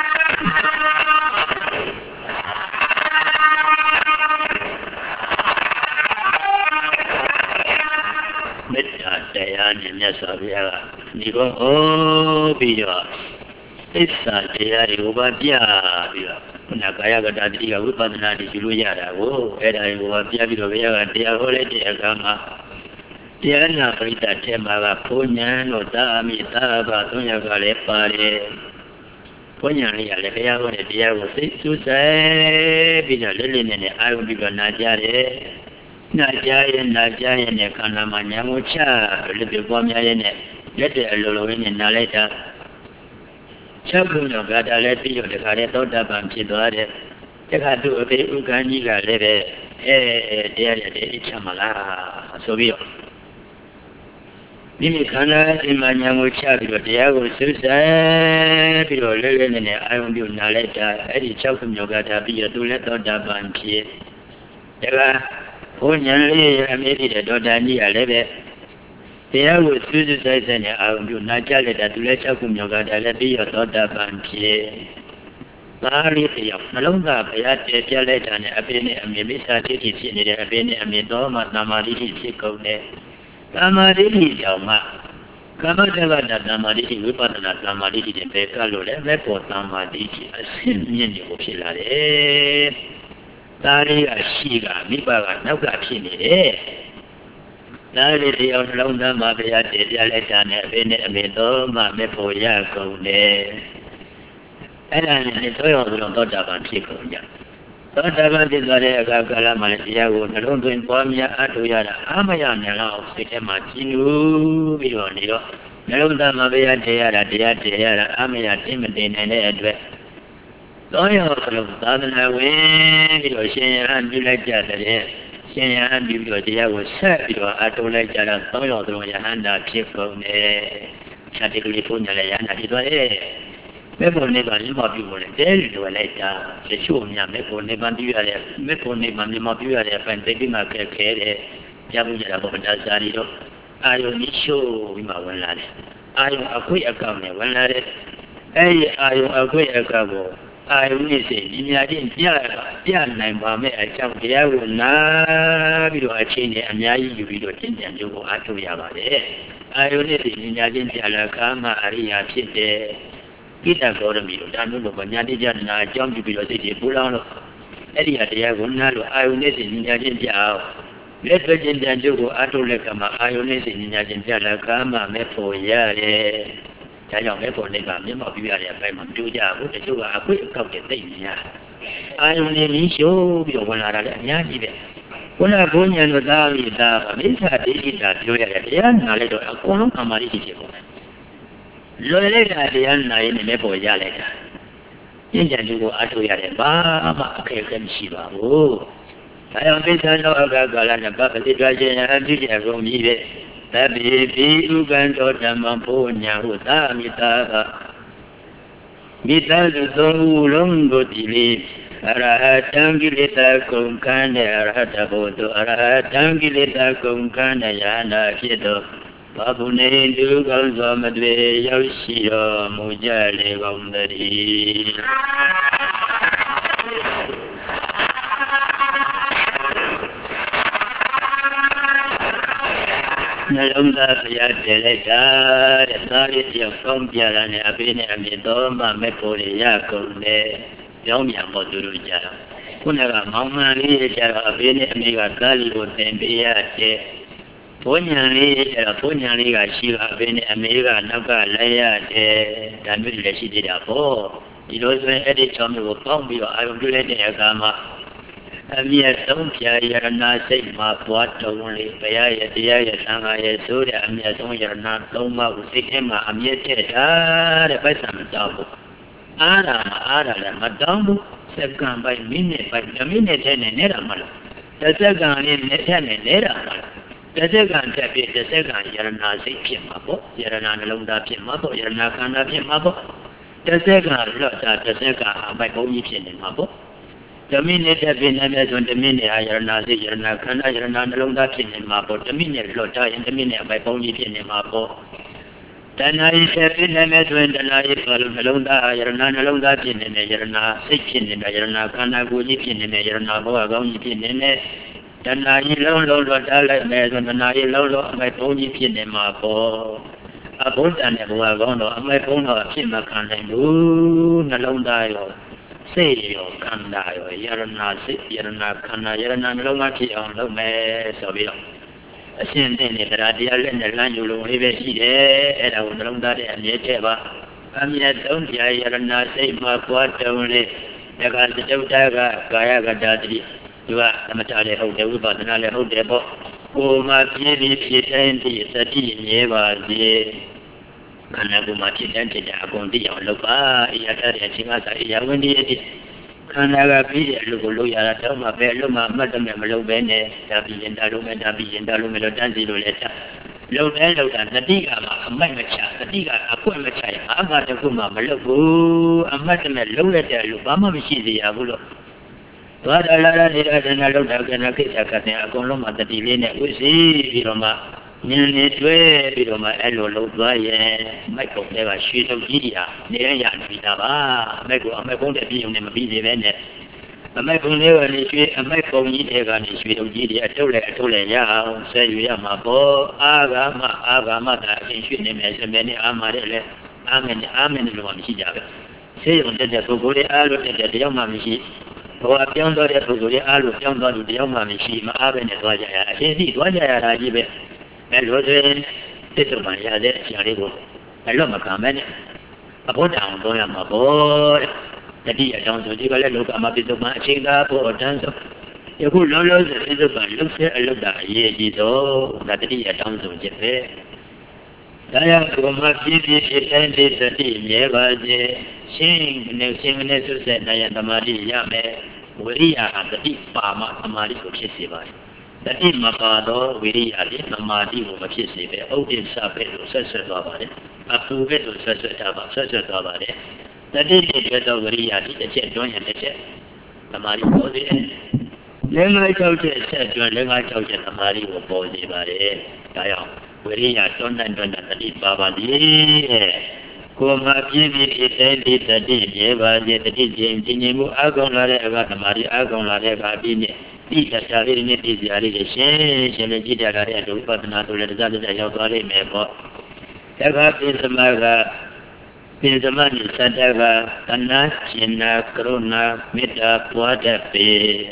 မေတ္တာတရားနဲ့မြတ်စွာဘုရားကဒီကောပြီးတော့သစ္စာတရားတွေကိုပါပြပြီးတော့ခုနကာယကတတိကဝိပဿနာတည်ယူလို့ရတာကိုအဲ့ဒါကိုပါပြပြီးတော့ဘုရားကတရားဟောလိုက်တဲ့အခါမှာတရားနာပရိသတ်ထဲမှာကဘုံညာတို့သာအမိသာဘာသုံးယောက်ကလည်းပါတယ်ဘုံညာလေးကလည်းဘုရားဟောတဲ့တရားကိုသိစူးစိုက်ပြီးတော့လေးလေးနဲ့အာရုံပြီးတော့နာကြတယ်နာကြရင်နဲ့ခန္ဓာမှာညာကိုချလို့ပြောပွားများရဲ့နဲ့လက်တဲ့အလိုလိုနဲ့နာလိုက်တာချက်ခုတော့ဂါတာလည်းပြီးတော့တခါလေသောတာပန်ဖြစ်သွားတယ်တခါသူ့အဖေဥက္ကန်းကြီးကလည်းပဲတရားရတဲ့အချမ်းမလားဆိုပြီးတော့ဒီခန္ဓာအမှန်ညာကိုချပြီးတော့တရားကိုစူးစိုက်ပြီးတော့လဲနဲ့အာယုံပြုနာလိုက်တာအဲ့ဒီ6ခုမြောက်ကတာပြီးတော့သူလည်းသောတာပန်ဖြစ်တခါဘုညာလေးအမေဖြစ်တဲ့ဒေါက်တာကြီးကလည်းပဲတရားကိုစူးစူးစိုက်စိုက်နဲ့အာရုံပြုနာကြလက်တာသူလည်း6ခုမြောက်ကတာလည်းပြီးတော့သောတာပန်ဖြစ်သားလေးတယောက်နှလုံးသားဘုရားတည်ပြလိုက်တာနဲ့အဖေနဲ့အမေမိစ္ဆာတိတိဖြစ်နေတယ်အဖေနဲ့အမေတော့မှသမာဓိဖြစ်ကုန်တယ်သမာဓိကြောင့်မှကမ္မတက္ကတာသမာဓိဝိပဿနာသမာဓိတွေပဲကလို့လည်းပဲပေါ်သမာဓိအဆင့်မြင့်ကိုဖြစ်လာတယ်သားလေးကရှိကမိဘကနောက်ကဖြစ်နေတယ်သားလေးတယောက်နှလုံးသားမှာဘုရားတည်ပြလိုက်တာနဲ့အဖေနဲ့အမေတော့မှမဖို့ရကုန်တယ်အဲ့ဒါနဲ့သောရောသောတာပန်ဖြစ်ကုန်ကြသောတာပန်ဖြစ်သွားတဲ့အခါကာလမှာလည်းတရားကိုနှလုံးသွင်းပွားများအထောက်ရတာအာမရနဲ့တော့စိတ်ထဲမှာကြီးနူးပြီးတော့နေတော့နှလုံးသားမှာဘုရားတည်ရတာတရားတည်ရတာအာမရတင်းမတင်နိုင်တဲ့အတွက်သောရောသာသနာဝင်ပြီးတော့ရှင်ရဟန်းပြုလိုက်ကြတဲ့ရှင်ရဟန်းပြုပြီးတော့တရားကိုဆက်ပြီးတော့အထောက်လိုက်ကြတာသောရောရဟန္တာဖြစ်ကုန်တယ်ခြားတိကလေးဖုန်ညာလည်းရဟန္တာဖြစ်သွားတယ်မေဖို့နေပါလိမ္မာပြုလို့တဲလူလိုက်တာတချို့များမေဖို့နေပါပြုရတယ်မေဖို့နေပါမြန်မာပြုရတဲ့အပိုင်းတိတ်ပြီးမှခက်ခဲတယ်ကြားဘူးကြတာပေါ့ဒါစာရီတော့အာယုန်ကြီးရှို့ပြီးမှဝင်လာတယ်အာယုန်အခွင့်အကောက်နဲ့ဝင်လာတယ်အဲ့ဒီအာယုန်အခွင့်အကောက်ကိုအာယုန်နဲ့စိတ်ဒီများချင်းပြနိုင်ပါမဲ့အကြောင်းတရားကိုနားပြီးတော့အချင်းနဲ့အများကြီးယူပြီးတော့သင်ပြန်ကြဖို့အားထုတ်ရပါတယ်အာယုန်နဲ့စိတ်ဒီများချင်းပြလာကာမအရိယာဖြစ်တယ်ကိတ္တဂေါရမီတို့ဒါမျိုးလို့ညာတိကျနာအကြောင်းပြုပြီးတော့စိတ်ကြီးပူလောင်လို့အဲ့ဒီတရားကိုနားလို့အာယုန်နဲ့စိတ်ညာချင်းပြအောင်လက်တွေ့ချင်းပြန်ကြုပ်ကိုအထုလက်ကမှာအာယုန်နဲ့စိတ်ညာချင်းပြလာကာမမဲ့ဖို့ရတယ်ဒါကြောင့်မဲ့ဖို့နေပါမျက်မှောက်ပြရတဲ့အပိုင်းမှာတူကြဘူးတချို့ကအခွင့်အကောက်တဲ့သိများအာယုန်နဲ့မြင်းရှိုးပြီးတော့ဝင်လာတာလည်းအများကြီးပဲခုနဘုန်းကြီးတို့သားပြီးသားမိစ္ဆာဒိဋ္ဌိတာပြောရတယ်တရားနာလိုက်တော့အကုန်လုံးအမှားကြီးဖြစ်ကုန်တယ်လွယ်လိုက်တာတရားနာရင်လည်းပေါ်ရလိုက်တာကျင့်ကြံသူကိုအထောက်ရတယ်ဘာမှအခက်အခဲမရှိပါဘူးဒါကြောင့်သိသနောအခါကာလနဲ့ဗပတိတွားခြင်းအပြုကြကုန်ပြီပဲသဗ္ဗေပိဥပံတော်ဓမ္မဘုညာဟုသာမိတာမိသားစုသုံးခုလုံးကိုဒီလေးအရဟတံကိလေသာကုန်ခန်းတဲ့အရဟတဘုဒ္ဓအရဟတံကိလေသာကုန်ခန်းတဲ့ယဟနာဖြစ်သောဘာဘုနေသူကောင်းစွာမတွေ့ရောက်ရှိတော်မူကြလေကုန်သတည်းနှလုံးသားဘုရားတည်လိုက်တာတဲ့သားရည်ပြောင်းကောင်းပြလာနဲ့အဖေနဲ့အမေတော်မှမဲ့ဖို့ရကုန်တယ်ကြောင်းမြန်ဖို့သူတို့ကြတာခုနကမောင်မှန်လေးကြတော့အဖေနဲ့အမေကသားလေးကိုသင်ပေးရတဲ့ဘုညာလေးကျတော့ဘုညာလေးကရှိပါဘယ်နဲ့အမေကနောက်ကလိုက်ရတယ်ဒါမျိုးလည်းရှိသေးတာပေါ့ဒီလိုဆိုရင်အဲ့ဒီချောင်းမျိုးကိုပေါင်းပြီးတော့အာရုံပြုလိုက်တဲ့အခါမှာအမြတ်ဆုံးဖြာယရနာစိတ်မှာပွားတုံးလေးဘုရားရဲ့တရားရဲ့သံဃာရဲ့ဆိုတဲ့အမြတ်ဆုံးယရနာ၃ပါးကိုစိတ်ထဲမှာအမြတ်ထည့်တာတဲ့ပိုက်ဆံမတောင်းဘူးအားရလည်းမတောင်းဘူးစက္ကန့်ပိုင်းမိနစ်ပိုင်းမိနစ်ထဲနဲ့နေတာမလားတစ်စက္ကန့်လေးနဲ့ထဲနဲ့နေတာမလားတစ်စက္ကန့်တက်ပြီးတစ်စက္ကန့်ယရနာစိတ်ဖြစ်မှာပေါ့ယရနာနှလုံးသားဖြစ်မှာပေါ့ယရနာခန္ဓာဖြစ်မှာပေါ့တစ်စက္ကန့်လွတ်တာတစ်စက္ကန့်အပိုက်ဘုံကြီးဖြစ်နေမှာပေါ့ Domine Dabina on the mini Irana, the Irana, Kana Irana, Longa Pin in Mapo, Domine Lota in the mini by Pony Pin in Mapo. Then I said in the met when the night Longa Irana, Longa Pin in the Irana, Sitchin in the Irana, Kana Guli Pin in the Irana, Boagoni Pin in it. Then I Lolo, Dala, and the night Lolo, my Pony Pin in Mapo. A boat and a Boagono, my phone or Chimakan and Ooh, Nalonga. Say yo kanda yo yarana sit yarana kana yarana longa ki on lo me so bi lo a shin tin ni taraတရားလက်နဲ့လမ်းယူလို့လေးပဲရှိတယ်အဲ့ဒါကိုနှလုံးသားထဲအမြဲတည်းပါအမြဲတုံးတရားရဏစိတ်မှာပွားတုံးလေးတက္ကသတုတ္တကကာယကတ္တတိသူကသမထလည်းဟုတ်တယ်ဝိပဿနာလည်းဟုတ်တယ်ပေါ့ကိုယ်မှာပြည့်ပြီးဖြစ်တိုင်းသည့်သတိမြဲပါစေခန္ဓာကိုယ်မှာဖြစ်တဲ့အကုန်သိအောင်လုပ်ပါအရာတည်းအချင်းကစားအရာဝင်ဒီခန္ဓာကပြီးတဲ့အလုပ်ကိုလုပ်ရတာတော့မှပဲအလုပ်မှအမှတ်တမဲ့မလုပ်ဘဲနဲ့ဒါပြီးရင်ဒါလုပ်မယ်ဒါပြီးရင်ဒါလုပ်မယ်လို့တန်းစီလို့လည်းချလုပ်တယ်လုပ်တာတတိကမှအမှတ်မချတတိကအကွက်မချရင်အမှတ်တစ်ခုမှမလုပ်ဘူးအမှတ်တမဲ့လုပ်ရတဲ့အလုပ်ဘာမှမရှိစေရဘူးလို့သွားတယ်လာနေတဲ့ဒနာလုပ်တာကနကိစ္စကတဲ့အကုန်လုံးမှတတိလေးနဲ့ဥစီပြီးတော့မှနင်းနေတွေ့ပြီးတော့မှအဲ့လိုလုပ်သွားရင်မိုက်ကုန်တဲ့ကရွှေထုတ်ကြီးရာနေရရနေတာပါအမိုက်ကိုအမိုက်ကုန်းတဲ့ပြည်ုံနဲ့မပြီးသေးပဲနဲ့အမိုက်ကုန်းလေးကနေရွှေအမိုက်ကုန်းကြီးတွေကနေရွှေထုတ်ကြီးတွေအထုတ်လဲရအောင်ဆဲယူရမှာပေါ့အာဂမတာအရင်ရွှေနေမယ်ဆိုမယ်နဲ့အာမတဲ့လေအာမင်းလို့မှမရှိကြပဲဆေးရုံတက်တဲ့ပုဂ္ဂိုလ်တွေအားလို့တက်တဲ့တယောက်မှမရှိဘောပြောင်းတော့တဲ့ပုဂ္ဂိုလ်တွေအားလို့ပြောင်းတော့သူတယောက်မှမရှိမအားပဲနဲ့သွားကြရအရင်စီသွားကြရတာကြီးပဲအဲ့လိုဆိုရင်တစ်စုံမှရတဲ့အရာလေးကိုအလွတ်မခံမဲနဲ့အဖို့တောင်တော့ရမှာပေါ့တတိယတောင်ဆိုဒီကလည်းလောကမှာပြစ်စုံမှအချိန်သာဖို့တန်းဆိုယခုလုံးလုံးဆိုပြစ်စုံမှလှုပ်ဆက်အလွတ်တာအရေးကြီးတော့ဒါတတိယတောင်ဆိုချက်ပဲဒါရကိုမှပြည့်ပြည့်ဖြစ်တိုင်းဒီတတိမြဲပါစေရှင်းကနေဆုဆက်နိုင်သမာဓိရမယ်ဝိရိယဟာတတိပါမသမာဓိကိုဖြစ်စေပါတယ်တတိမပါတော့ဝိရိယလေးသမာဓိကိုမဖြစ်စေပဲဥဒိစ္စပဲလို့ဆက်သွားပါတယ်အပူပဲလို့ဆက်သွားပါတယ်တတိလေးပြတော့ဝိရိယဒီတစ်ချက်တွန်းရင်တစ်ချက်သမာဓိပေါ်စေတယ်လက်ငါး၆ချက်ဆက်တွန်းလက်ငါး၆ချက်သမာဓိကိုပေါ်စေပါတယ်ဒါကြောင့်ဝိရိယတွန်းတတိပါပါလေကိုယ်မှာပြည့်ပြည့်ဖြစ်တဲ့ဒီတတိရေပါစေတတိချင်းကျင်မှုအကောင်လာတဲ့အခါသမာဓိအကောင်လာတဲ့အခါပြီးနေဒီတရားလေးနဲ့ဒီစရာလေးရှင်းလေးကြည့်ကြရတဲ့ဒုပဒနာတို့လည်းတရားတရားရောက်သွားလိမ့်မယ်ပေါ့တခါပိသမနိသတ္တကတဏှာရှင်နာကရုဏာမေတ္တာပွားတတ်ပေ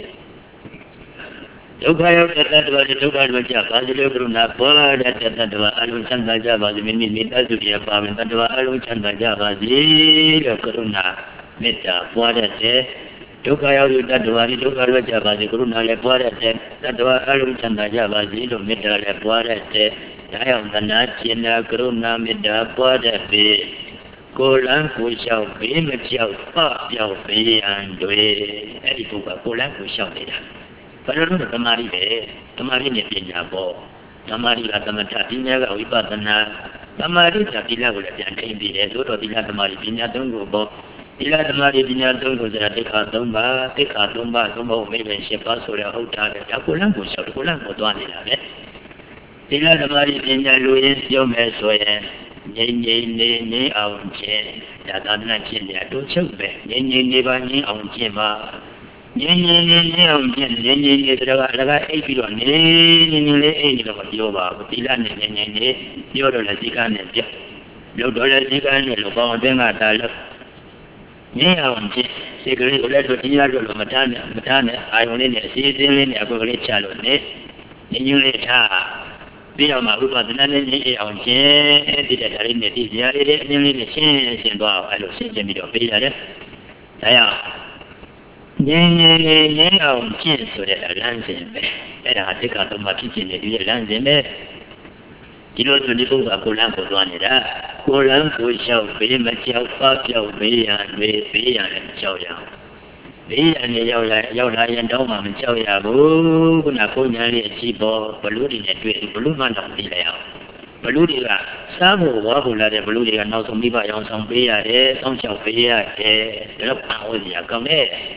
ဒုက္ခရောက်တဲ့တတ္တဝါတွေဒုက္ခတွေကြပါစေလို့ကရုဏာပွားတဲ့တတ္တဝါအလုံးချမ်းသာကြပါစေမိမိမိသားစုတွေပါဝင်တတ္တဝါအလုံးချမ်းသာကြပါစေလို့ကရုဏာမေတ္တာပွားတတ်တဲ့ဒုက္ခရောက်တဲ့တတ္တဝါတွေဒုက္ခတွေကြပါစေကရုဏာလည်းပွားတတ်တဲ့တတ္တဝါအလုံးချမ်းသာကြပါစေလို့မေတ္တာလည်းပွားတတ်တဲ့ဒါကြောင့်တဏှာရှင်နာကရုဏာမေတ္တာပွားတတ်ပေကိုယ်လန်းကိုလျှောက်ဘေးမကြောက်ပပြောက်ဘေးရန်တွေအဲ့ဒီပုဂ္ဂိုလ်ကိုယ်လန်းကိုလျှောက်နေတာဘာလို့လဲသမာဓိပဲသမာဓိနဲ့ပညာပေါ့သမာဓိကသမထပညာကဝိပဿနာသမာဓိကသီလကိုလည်းပြန်ထိန်းပြီးတယ်သို့တော်သီလသမာဓိပညာသုံးခုပေါ့သီလသမာဓိပညာသုံးခုဆိုတာတိခါ၃ပါးတိခါ၃ပါးသုံးဖို့မိဘ၈ပါးဆိုရဟုတ်တာလေဒါကိုယ်လန်းကိုလျှောက်ကိုယ်လန်းကိုသွားနေတာပဲသီလသမာဓိပညာလူရင်းပြောမယ်ဆိုရင်ငြိမ်နေအောင်ခြင်းဒါသာသနာခြင်းတွေအတူချုပ်ပဲငြိမ်နေပါငြိမ်အောင်ခြင်းပါငြိမ်အောင်ခြင်းငြိမ်နေဆိုတော့အလကားအိပ်ပြီးတော့နေလေးအိပ်နေတော့ပြောပါဘူးသီလနဲ့ငြိမ်နေပြောတော့လည်းစိကနဲ့ပြောလို့တော့လည်းစိကနဲ့လို့ပေါင်းအသိငါတာလို့ငြိမ်အောင်ခြင်းစိတ်ကလေးကိုလည်းတို့တရားတို့လို့မထားနဲ့အာယုန်လေးနဲ့အစီအစဉ်လေးနဲ့အကွက်ကလေးချလို့နေငြိမ်လေးထားပြီးတော့မှဥပဒနာနဲ့ငြိမ်အောင်ခြင်းဒီတဲ့ဒါလေးနဲ့ဒီဇာလေးတွေအင်းလေးနဲ့ရှင်းသွားအောင်အဲ့လိုရှင်းပြီးတော့ပေးရတယ်ဒါကြောင့်ငြိမ်အောင်ကျင့်ဆိုတဲ့လမ်းစဉ်ပဲအဲ့ဒါတိက္ခာသုံးပါးဖြစ်ခြင်းနဲ့ဒီလမ်းစဉ်ပဲဒီလိုဆိုဒီပုဂ္ဂိုလ်ကိုလမ်းကိုသွားနေတာကိုလမ်းကိုလျှောက်ဘေးမကြောက်ပါပြောက်ဘေးရန်တွေဘေးရန်လည်းကြောက်ရအောင်ဘေးရန်တွေရောက်လာရင်တော့မှမကြောက်ရဘူးခုနကိုညာလေးအကြည့်ပေါ်ဘလူးတွေနဲ့တွေ့ဘလူးမှတော့သိလိုက်အောင်ဘလူးတွေကစားဖို့ဝါဖို့လာတဲ့ဘလူးတွေကနောက်ဆုံးမိဘရောင်ဆောင်ပေးရတယ်စောင့်ရှောက်ပေးရတယ်ဒါတော့ပန်ဝေးစရာကောင်းတယ်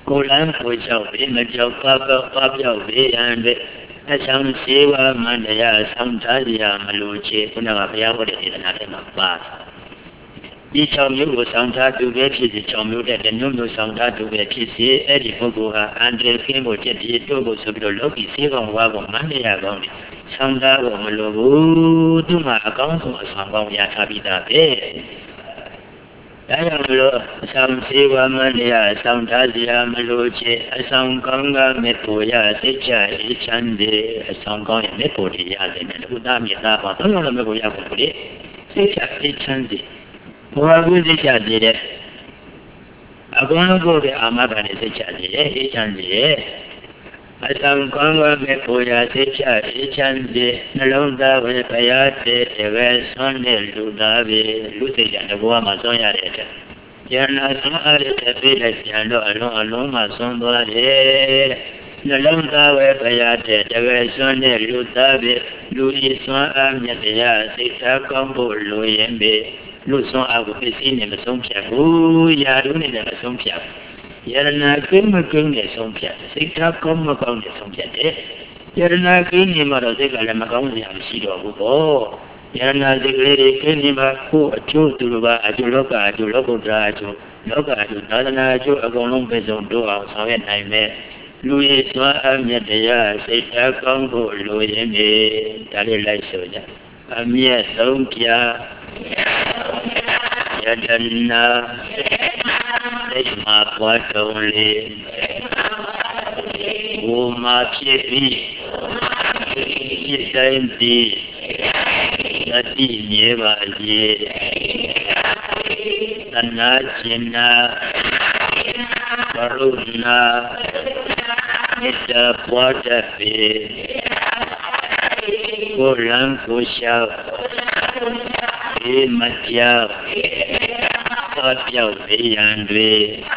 ကိုလန်းကိုချောက်ပြီးမကြောက်ပါပြောက်ပြီးရန်တဲ့အဆောင်ရှိဝါမန္တရာဆောင်ထားရမလို့ချေခုနကဘုရားဟောတဲ့ဒေသနာထဲမှာပါဒီ6မျိုးကိုဆောင်ထားသူပဲဖြစ်စီ6မျိုးတဲ့မျိုးမျိုးဆောင်ထားသူပဲဖြစ်စီအဲ့ဒီပုဂ္ဂိုလ်ဟာအန္တရာယ်ကင်းဖို့ချက်ပြီးတို့ဖို့ဆိုပြီးတော့လောကီစေကောင်ဝါကောင်မန္တရာကောင်ဆောင်ထားဖို့မလိုဘူးသူမှအကောင်းဆုံးအဆောင်ကောင်းရထားပြီးသားပဲဒါကြောင့်လို့အဆောင်စေဝမန္တရာဆောင်ထားစရာမလိုချေအဆောင်ကောင်းကမေဖို့ရစိတ်ချအေးချမ်းတယ်အဆောင်ကောင်းရဲ့မေဖို့ရရတယ်နဲ့ဘုရားမြတ်သားပါဘုရားလည်းမေဖို့ရဖို့လေစိတ်ချအေးချမ်းတယ်ဘဝကူးစိတ်ချသေးတယ်အကုန်လုံးကိုယ်ကအာမခံနဲ့စိတ်ချသေးတယ်အေးချမ်းသေးတယ်အဆောင်ကောင်းကမေဖို့ရစိတ်ချအေးချမ်းတယ်နှလုံးသားပဲဘုရားတည်းတကယ်ဆွမ်းတဲ့လူသားပဲလူစိတ်ချတဲ့ဘဝမှာဆွမ်းရတဲ့အတွက်ဉာဏ်အစွမ်းအားတဲ့ပြေးလိုက်ပြန်တော့အလုံးမှဆွမ်းသွားတယ်နှလုံးသားပဲဘုရားတည်းတကယ်ဆွမ်းတဲ့လူသားပဲလူဤဆွမ်းအားမြတ်တရားစိတ်ထားကောင်းဖို့လိုရင်ပဲလူဆွမ်းအားကိုသိနေမဆုံးဖြတ်ဘူးယာရုနဲ့လည်းမဆုံးဖြတ်ယရနာကင်းမကင်းနဲ့ဆုံးဖြတ်စိတ်ထားကောင်းမကောင်းနဲ့ဆုံးဖြတ်တယ်ယရနာကင်းနေမှတော့စိတ်ကလည်းမကောင်းစရာမရှိတော့ဘူးပေါ့ယရနာစိတ်ကလေးတွေကင်းနေမှကိုယ်အကျိုးသူတို့ကအကျိုးလောကအကျိုးလောကုတ္တရာအကျိုးလောကအကျိုးသာသနာအကျိုးအကုန်လုံးပဲဆုံးတို့အောင်ဆောင်ရွက်နိုင်မယ်လူရဲ့စွမ်းအားမြတ်တရားစိတ်ထားကောင်းဖို့လိုရင်းနေဒါလေးလိုက်ဆိုကြအမြတ်ဆုံးပြယတနာစိတ်မှာပွားတုံးလေးဘုမာဖြစ်ပြီးဖြစ်တိုင်းပြီးသတိမြဲပါစေသနာကျင်နာကရုဏာမေတ္တာပွားတတ်ပေကိုယ်ရန်ကိုရှောက်ဒီမကြောက်သောပြောက်ပေရန်တွေ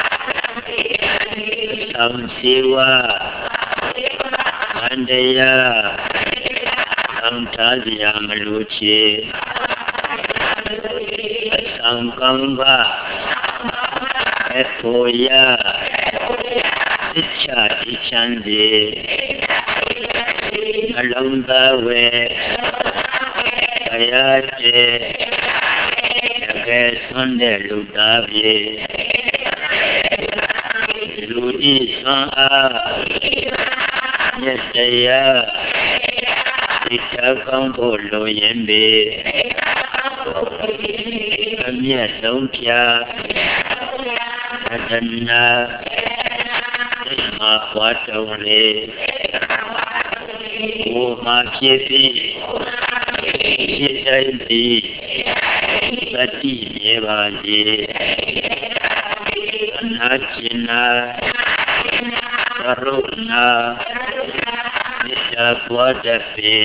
ဆောင်စီဝါမန္တရာဆောင်ထားစရာမလိုချေအဆောင်ကောင်းပါအဖို့ရစိတ်ချဒီချမ်းစီအလုံးသားဝဲဘုရားတည်းတကယ်ဆွမ်းတဲ့လူသားပြေလူဤဆွမ်းအားမြတ်တရားစိတ်ထားကောင်းဖို့လိုရင်ပေအမြတ်ဆုံးဖြာအတနာစိတ်မှာပွားတုံးလေဘုမာဖြစ်ပြီးဖြစ်တိုင်းပြီးသတိမြဲပါစေအနာကျင်နာကရုဏာမေတ္တာပွားတတ်ပေ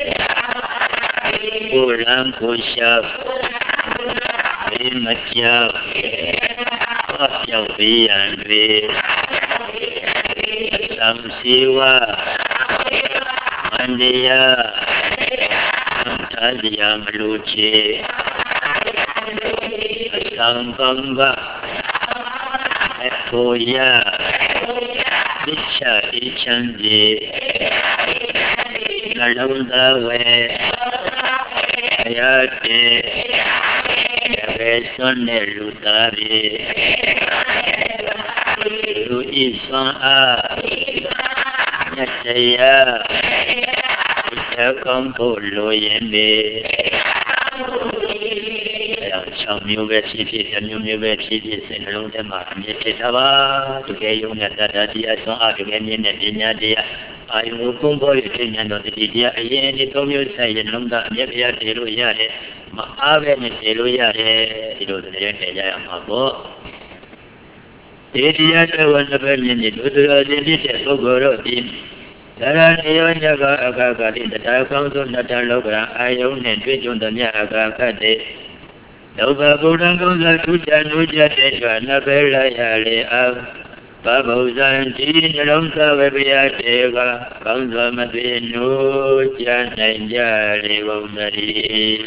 ကိုယ်ရန်ကိုရှောက်ဒီမကြောက်သောပြောက်ပေရန်တွေသံစီဝါမန္တရာထားစရာမလိုချေအဆောင်ကောင်းကအဖို့ရသိချအေးချမ်းစီနှလုံးသားဝဲဘုရားတည်းတကယ်ဆွမ်းတဲ့လူသားတွေလူဤဆွမ်းအားမြတ်တရားစိတ်ထားကောင်းဖို့လိုရင်ပေ6မျိုးပဲဖြစ်ဖြစ်တစ်မျိုးမျိုးပဲဖြစ်ဖြစ်စိတ်နှလုံးထဲမှာအမြဲဖြစ်တာပါတကယ်ယုံနဲ့တတ်တရားဆွမ်းအားတကယ်မြင်တဲ့ပညာတရားအာယုံကိုပုံပေါ်ရတဲ့ဉာဏ်တော်တတိတရားအရင်ဒီ3မျိုးဆိုင်ရင်လုံးသားအမြဲတရားတည်လို့ရတယ်မအားပဲနဲ့တည်လို့ရတယ်ဒီလိုတရားတည်ကြရမှာပေါ့ဒီတရားတော်ကလည်းမြင်နေလို့သူတော်ချင်းဖြစ်တဲ့ပုဂ္ဂိုလ်တို့ဒီဒါရဏယောညကအကာကတိတရားကောင်းဆုံးနှစ်တန်လောကအာယုံနဲ့တွေ့ကြုံသည်အကာကတဲ့လောကဗုဒ္ဓံကုသသုတနုကြတဲ့ကနဘေလာရလေအာဘဗုဇံဒီနှလုံးသားဝေပြာတေကကောင်းစွာမသိနုကြနိုင်ကြလေဘုံတည်း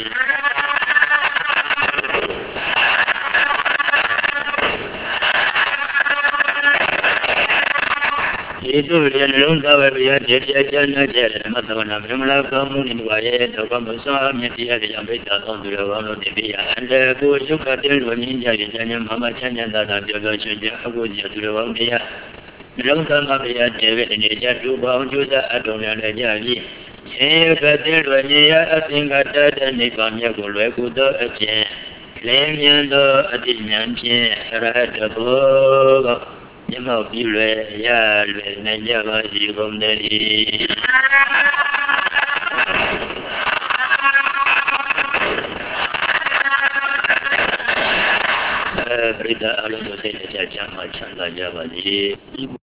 itu dia long tahu dia jangan jadi macam mana memang kamu ni buaya atau kamu suami dia yang berita tahu dulu kalau dia anda aku suka dia ni jadi jangan mama jangan dah jodoh saja aku dulu dia long tahu dia ni jadi bang juga ada yang jadi kata dia tinggal dan ni kami kalau kuda aja Lemian do adinyan pin rada bo yama bilwe ya lwe na ya ba ji gom de ri berita alun do se ja ja ma chan da ja ba ji